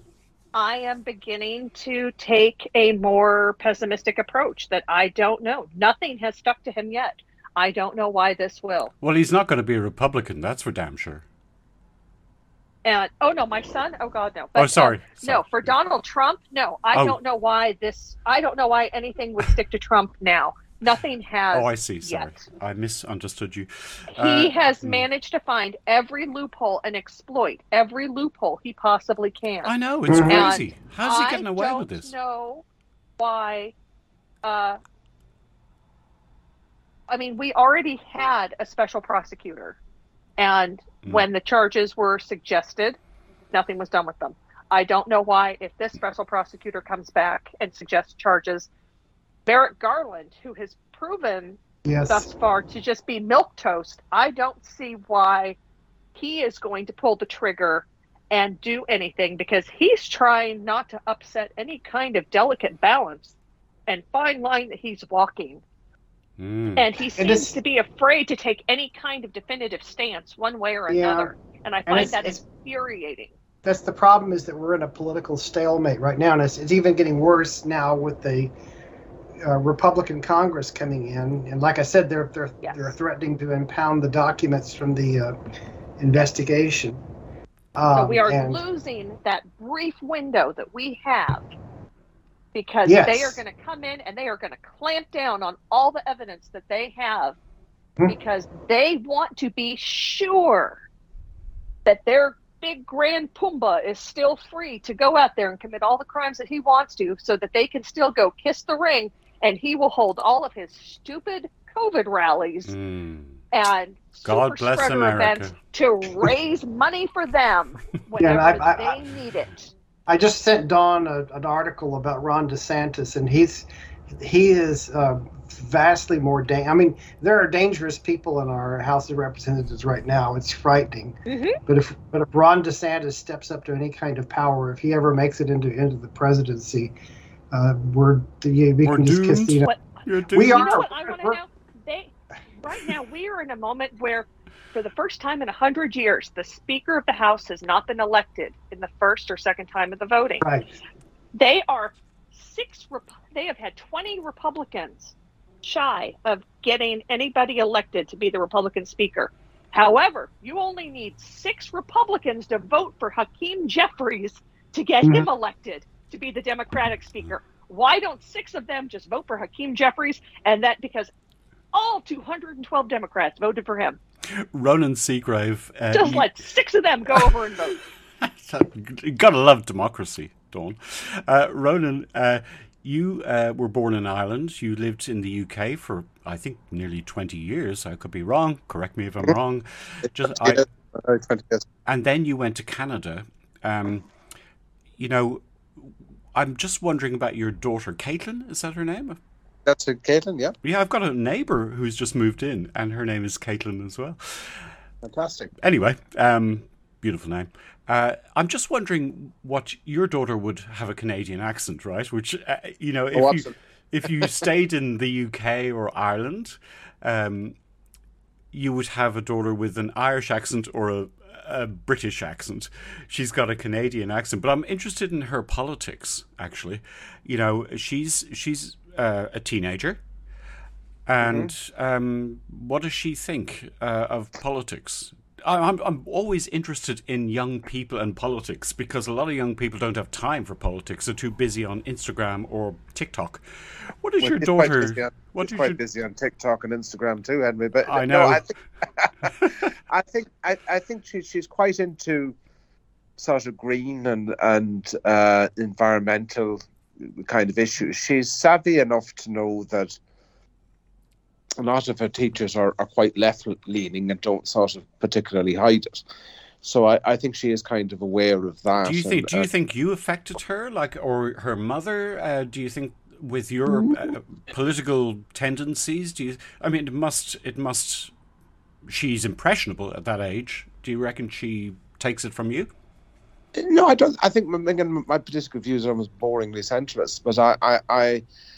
I am beginning to take a more pessimistic approach that I don't know. Nothing has stuck to him yet. I don't know why this will. Well, he's not going to be a Republican, that's for damn sure. And oh no, my son. Oh God, no. Oh, sorry. uh, Sorry. No, for Donald Trump, no. I Oh. don't know why this. I don't know why anything would stick to Trump now. Nothing has. Oh, I see. Sorry. Yet. I misunderstood you. He Uh, has hmm. managed to find every loophole and exploit every loophole he possibly can. I know, it's Mhm. crazy. And How's he getting I away don't with this? know why. Uh, I mean, we already had a special prosecutor, and Mm. when the charges were suggested, nothing was done with them. I don't know why, if this special prosecutor comes back and suggests charges, Merrick Garland, who has proven Yes. thus far to just be milquetoast, I don't see why he is going to pull the trigger and do anything, because he's trying not to upset any kind of delicate balance and fine line that he's walking. Mm. And he And seems this- to be afraid to take any kind of definitive stance one way or Yeah. another. And I find it's- that it's- infuriating. That's the problem, is that we're in a political stalemate right now, and it's, it's even getting worse now with the uh, Republican Congress coming in. And like I said, they're they're Yes. they're threatening to impound the documents from the uh, investigation. So Um, we are and- losing that brief window that we have, because Yes. they are going to come in and they are going to clamp down on all the evidence that they have, Hmm. because they want to be sure that their big grand Pumbaa is still free to go out there and commit all the crimes that he wants to, so that they can still go kiss the ring, and he will hold all of his stupid COVID rallies Mm. and God super bless spreader America. events to raise money for them Yeah, whenever and I- I- they need it. I just sent Dawn a, an article about Ron DeSantis, and he's he is uh, vastly more da- I mean, there are dangerous people in our House of Representatives right now. It's frightening. Mhm. But if but if Ron DeSantis steps up to any kind of power, if he ever makes it into into the presidency, uh, we're yeah, we We're can just kiss doomed. the. You know, What- You're We doing You are- know what I want to we're- know? They, right now, we are in a moment where, for the first time in a hundred years, the Speaker of the House has not been elected in the first or second time of the voting. right. They are six. Rep- they have had twenty Republicans shy of getting anybody elected to be the Republican Speaker. However, you only need six Republicans to vote for Hakeem Jeffries to get him elected to be the Democratic Speaker. Why don't six of them just vote for Hakeem Jeffries? And that because all two hundred twelve Democrats voted for him. Ronan Seagrave. Uh, Just you- let six of them go over and vote. You gotta love democracy, Dawn. Uh, Ronan, uh, you uh, were born in Ireland. You lived in the U K for, I think, nearly twenty years. I could be wrong. Correct me if I'm wrong. Just, I, Uh, twenty years. and then you went to Canada. Um, you know, I'm just wondering about your daughter, Caitlin. Is that her name? That's it, Caitlin, yeah. Yeah, I've got a neighbour who's just moved in, and her name is Caitlin as well. Fantastic. Anyway, um, beautiful name. Uh, I'm just wondering what your daughter would have a Canadian accent, right? Which, uh, you know, if Oh, you absolutely. if you stayed in the U K or Ireland, um, you would have a daughter with an Irish accent or a, a British accent. She's got a Canadian accent, but I'm interested in her politics. Actually, you know, she's she's uh, a teenager. And Mm-hmm. um, what does she think uh, of politics? I- I'm I'm always interested in young people and politics, because a lot of young people don't have time for politics. They're too busy on Instagram or TikTok. What is Well, your he's quite daughter? busy on- What he's is quite your, busy on TikTok and Instagram too, Henry. But I no, know. I think I think I, I think she, she's quite into sort of green and and uh, environmental kind of issues. She's savvy enough to know that a lot of her teachers are, are quite left leaning and don't sort of particularly hide it. So I, I think she is kind of aware of that. do you think? and, Do you uh, think you affected her, like, or her mother? Uh, do you think with your uh, political tendencies? Do you? I mean, it must. It must. She's impressionable at that age. Do you reckon she takes it from you? No, I don't. I think again, my political views are almost boringly centrist, but I, I, I,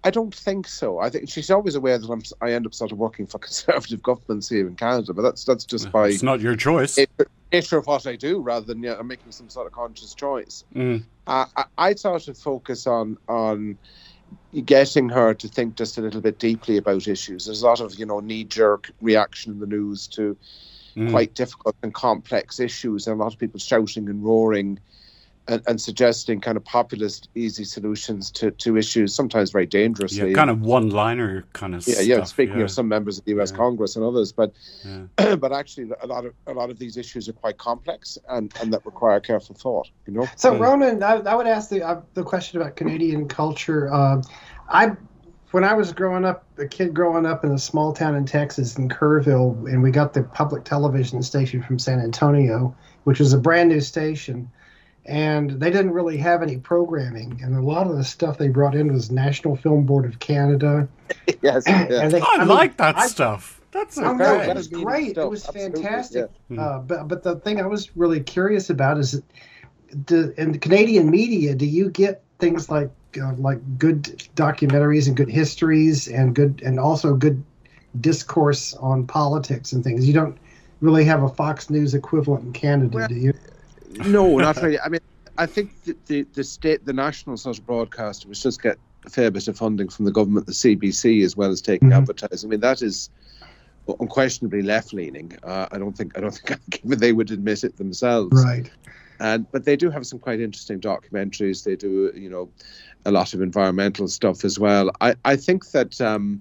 I don't think so. I think she's always aware that I'm, I end up sort of working for Conservative governments here in Canada, but that's that's just by It's not your choice. nature of what I do, rather than yeah, I'm making some sort of conscious choice. Mm. Uh, I, I sort of focus on on getting her to think just a little bit deeply about issues. There's a lot of you know knee jerk reaction in the news to Mm. quite difficult and complex issues, and a lot of people shouting and roaring. And, and suggesting kind of populist, easy solutions to, to issues, sometimes very dangerously. Yeah, kind of one-liner kind of yeah, stuff. yeah. Speaking yeah. of some members of the U S Yeah. Congress and others, but Yeah. but actually, a lot of a lot of these issues are quite complex and, and that require careful thought. You know. So Mm. Ronan, I, I would ask the uh, the question about Canadian culture. Uh, I when I was growing up, a kid growing up in a small town in Texas, in Kerrville, and we got the public television station from San Antonio, which was a brand new station. And they didn't really have any programming, and a lot of the stuff they brought in was National Film Board of Canada. yes. And Yeah. they, I, mean, like that I- stuff. That's Oh, okay. no, That it was is needed great. stuff, It was absolutely, fantastic. yeah. Uh, but but the thing I was really curious about is, do, in the Canadian media, do you get things like uh, like good documentaries and good histories and good and also good discourse on politics and things? You don't really have a Fox News equivalent in Canada, Well, do you? No, not really. I mean, I think the, the, the state, the national sort of broadcaster, was just get a fair bit of funding from the government, the C B C, as well as taking Mhm. advertising. I mean, that is unquestionably left-leaning. Uh, I don't think I don't think given they would admit it themselves. Right. And but they do have some quite interesting documentaries. They do, you know, a lot of environmental stuff as well. I I think that. Um,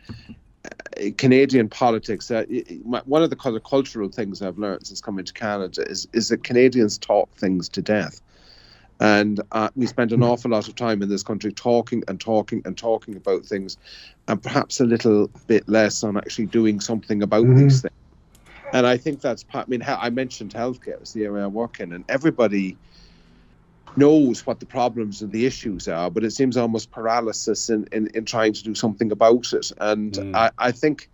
Canadian politics, uh, one of the kind of cultural things I've learned since coming to Canada is is that Canadians talk things to death. And uh, we spend an awful lot of time in this country talking and talking and talking about things, and perhaps a little bit less on actually doing something about Mhm. these things. And I think that's part, I mean, I mentioned healthcare, it's the area I work in, and everybody knows what the problems and the issues are, but it seems almost paralysis in, in, in trying to do something about it. And Mm. I, I think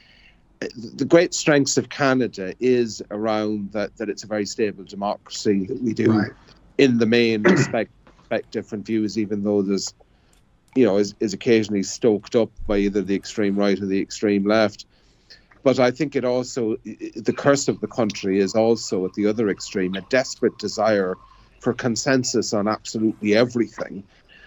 the great strengths of Canada is around that, that it's a very stable democracy, that we do Right. in the main respect, respect different views, even though there's, you know, is, is occasionally stoked up by either the extreme right or the extreme left. But I think it also, the curse of the country is also at the other extreme, a desperate desire for consensus on absolutely everything.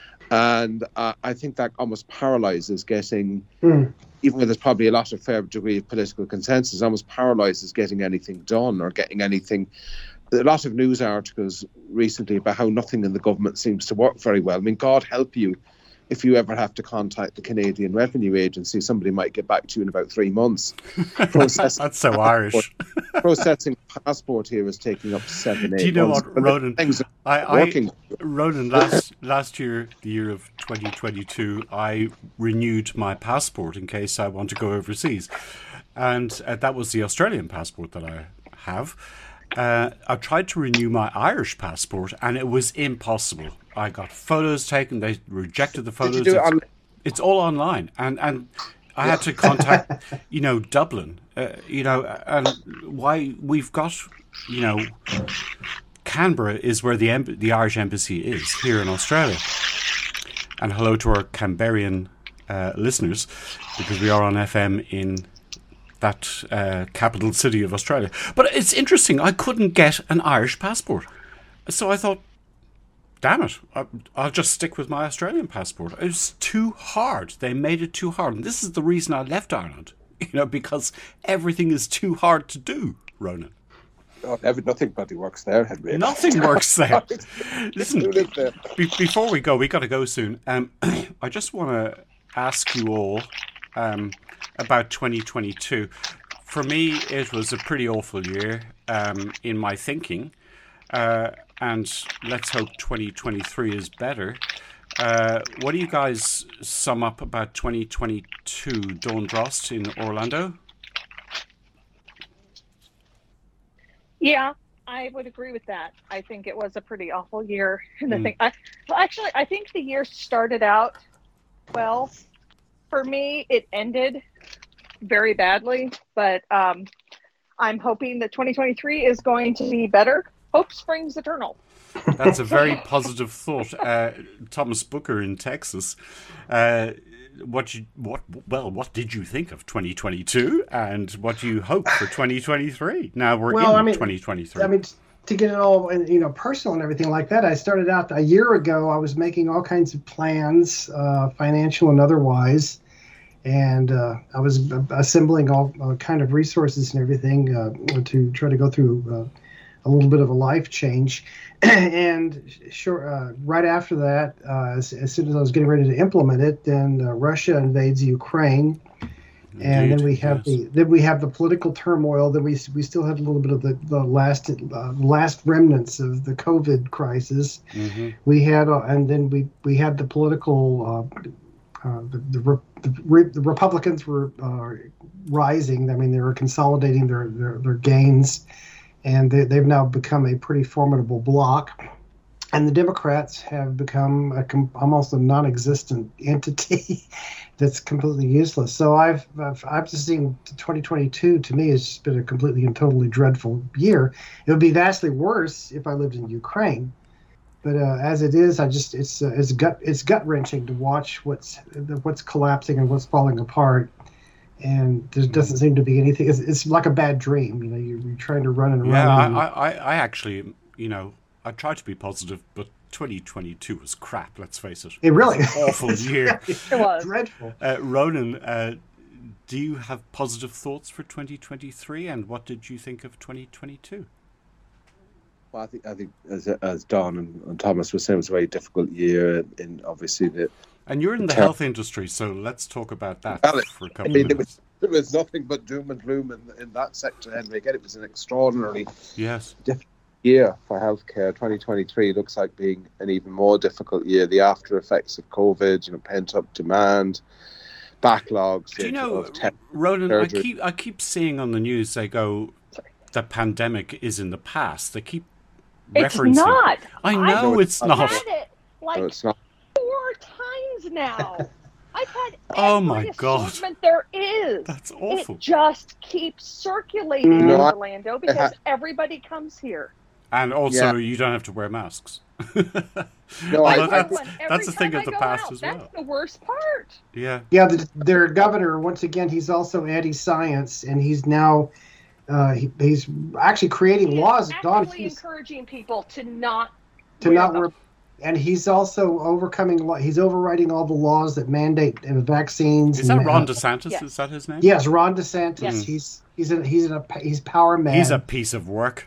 And uh, I think that almost paralyzes getting, Mm. even though there's probably a lot of fair degree of political consensus, almost paralyzes getting anything done or getting anything. A lot of news articles recently about how nothing in the government seems to work very well. I mean, God help you if you ever have to contact the Canadian Revenue Agency. Somebody might get back to you in about three months. Processing That's so Irish. processing passport here is taking up to seven, eight Do you know months. what, But Ronan? things are I, I working. Ronan, last last year, the year of twenty twenty-two, I renewed my passport in case I want to go overseas, and uh, that was the Australian passport that I have. Uh, I tried to renew my Irish passport, and it was impossible. I got photos taken; they rejected the Did photos. you do it It's- on? it's all online, and and I had to contact, you know, Dublin, uh, you know, and why we've got, you know, Canberra is where the em- the Irish embassy is here in Australia. And hello to our Canberrian uh, listeners, because we are on F M in that uh, capital city of Australia. But it's interesting, I couldn't get an Irish passport, so I thought, damn it, I'll just stick with my Australian passport. It was too hard. They made it too hard. And this is the reason I left Ireland, you know, because everything is too hard to do, Ronan. Oh, every, nothing bloody works there, Henry. Nothing works there. Listen, Who lives there? be- before we go, we got to go soon. Um, I just want to ask you all um, about twenty twenty-two. For me, it was a pretty awful year um, in my thinking. Uh, and let's hope twenty twenty-three is better. Uh, what do you guys sum up about twenty twenty-two, Dawn Drost in Orlando? Yeah, I would agree with that. I think it was a pretty awful year. And the Mm. thing, I, well, actually, I think the year started out well. For me, it ended very badly, but um, I'm hoping that twenty twenty-three is going to be better. Hope springs eternal. That's a very positive thought. Uh, Thomas Booker in Texas. Uh, what you what well what did you think of twenty twenty-two, and what do you hope for twenty twenty-three? Now we're Well, in I mean, twenty twenty-three. I mean, to get it all, you know, personal and everything like that, I started out a year ago. I was making all kinds of plans, uh, financial and otherwise, and uh, I was assembling all uh, kind of resources and everything uh, to try to go through uh, a little bit of a life change. And sure, uh, right after that, uh, as, as soon as I was getting ready to implement it, then uh, Russia invades Ukraine. And then we have yes. the then we have the political turmoil. Then we we still have a little bit of the the last uh, last remnants of the COVID crisis. Mm-hmm. We had uh, and then we we had the political uh, uh, the the, re, the, re, the Republicans were uh, rising. I mean, they were consolidating their their, their gains, and they, they've now become a pretty formidable bloc. And the Democrats have become a com- almost a non-existent entity that's completely useless. So I've, I've I've just seen twenty twenty-two to me has just been a completely and totally dreadful year. It would be vastly worse if I lived in Ukraine, but uh, as it is, I just it's uh, it's gut it's gut wrenching to watch what's what's collapsing and what's falling apart. And there doesn't seem to be anything. It's, it's like a bad dream. You know, you're, you're trying to run and Yeah, run. I, and, I, I actually, you know, I tried to be positive, but twenty twenty-two was crap, let's face it. It really was an awful year. It was. dreadful. Uh, Ronan, uh, do you have positive thoughts for twenty twenty-three, and what did you think of twenty twenty-two? Well, I think I think as as Don and, and Thomas were saying, it was a very difficult year, and, and obviously the. And you're in the Ter- health industry, so let's talk about that Well, for a I couple mean, of there minutes. was there was nothing but doom and gloom in, in that sector, Henry. Again, it was an extraordinarily Yes. difficult year for healthcare. twenty twenty-three looks like being an even more difficult year. The after effects of COVID, you know, pent up demand, backlogs. Do you know, of te- Ronan, I surgery. keep I keep seeing on the news they go, the pandemic is in the past. They keep It's referencing. not. I I- know No, it's it's I've not. had it like No, it's not. four times now. I've had Oh, every my God. assortment there is. That's awful. It just keeps circulating No, in I- Orlando because everybody comes here. And also, Yeah. you don't have to wear masks. No, I- Although I- that's, Everyone, every that's a thing time of the I go past out, as well. That's the worst part. Yeah. Yeah, the, their governor, once again, he's also anti-science, and he's now uh, he, he's actually creating He laws. is Don, actively he's, encouraging people to not to wear not them. wear, and he's also overcoming. law- He's overriding all the laws that mandate uh, vaccines. Is that and, Ron uh, DeSantis? yes. Is that his name? Yes, Ron DeSantis. Yes. He's he's a, he's a he's power man. He's a piece of work.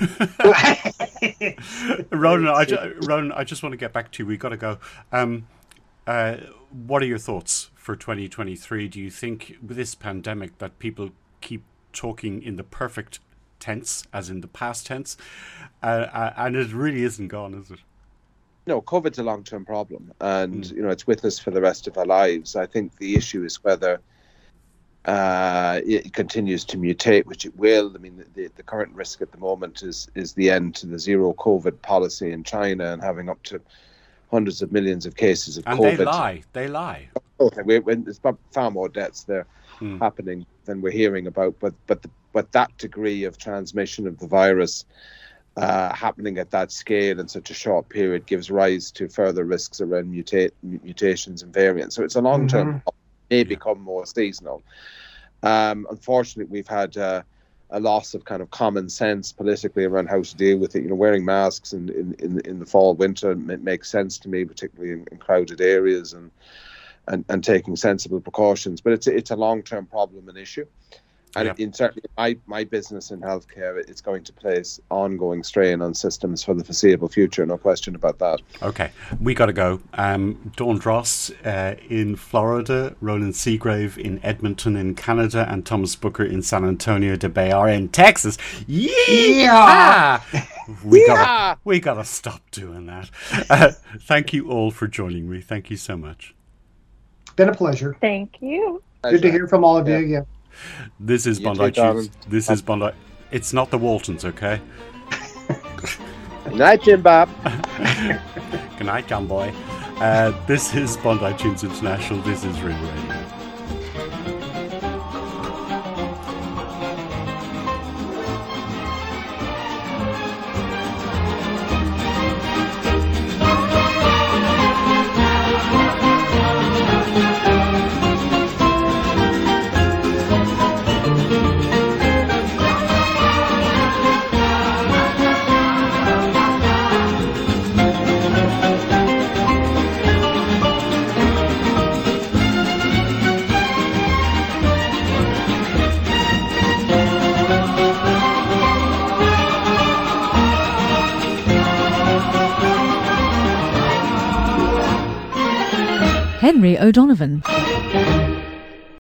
Ronan, I, ju- Ronan, I just want to get back to you. We got to go. Um, uh, what are your thoughts for twenty twenty-three? Do you think with this pandemic that people keep talking in the perfect tense, as in the past tense, uh, uh, and it really isn't gone, is it? No, COVID's a long-term problem, and you know it's with us for the rest of our lives. I think the issue is whether uh, it continues to mutate, which it will. I mean, the, the current risk at the moment is is the end to the zero COVID policy in China and having up to hundreds of millions of cases of And COVID. they lie. They lie. Okay, we, we, there's far more deaths there Hmm. happening than we're hearing about, but but the, but that degree of transmission of the virus uh, happening at that scale in such a short period gives rise to further risks around mutate, mutations and variants. So it's a long-term Mhm. problem, may become more seasonal. Um, unfortunately, we've had uh, a loss of kind of common sense politically around how to deal with it. You know, wearing masks in in, in, in the fall, winter it makes sense to me, particularly in, in crowded areas, and, and and taking sensible precautions. But it's a, it's a long-term problem and issue. And Yeah. in certainly my, my business in healthcare, it's going to place ongoing strain on systems for the foreseeable future. No question about that. Okay, we got to go. Um, Dawn Dross uh, in Florida, Ronan Seagrave in Edmonton in Canada, and Thomas Booker in San Antonio de Bayard in Texas. Yeah, we got we got to stop doing that. Uh, thank you all for joining me. Thank you so much. Been a pleasure. Thank you. Good to hear from all of you. Yeah. This is You Bondi too, darling. Tunes. This is Bondi. It's not the Waltons, okay? Good night, Jim Bob. Good night, John Boy. Uh, this is Bondi Tunes International. This is Real Radio. Henry O'Donovan.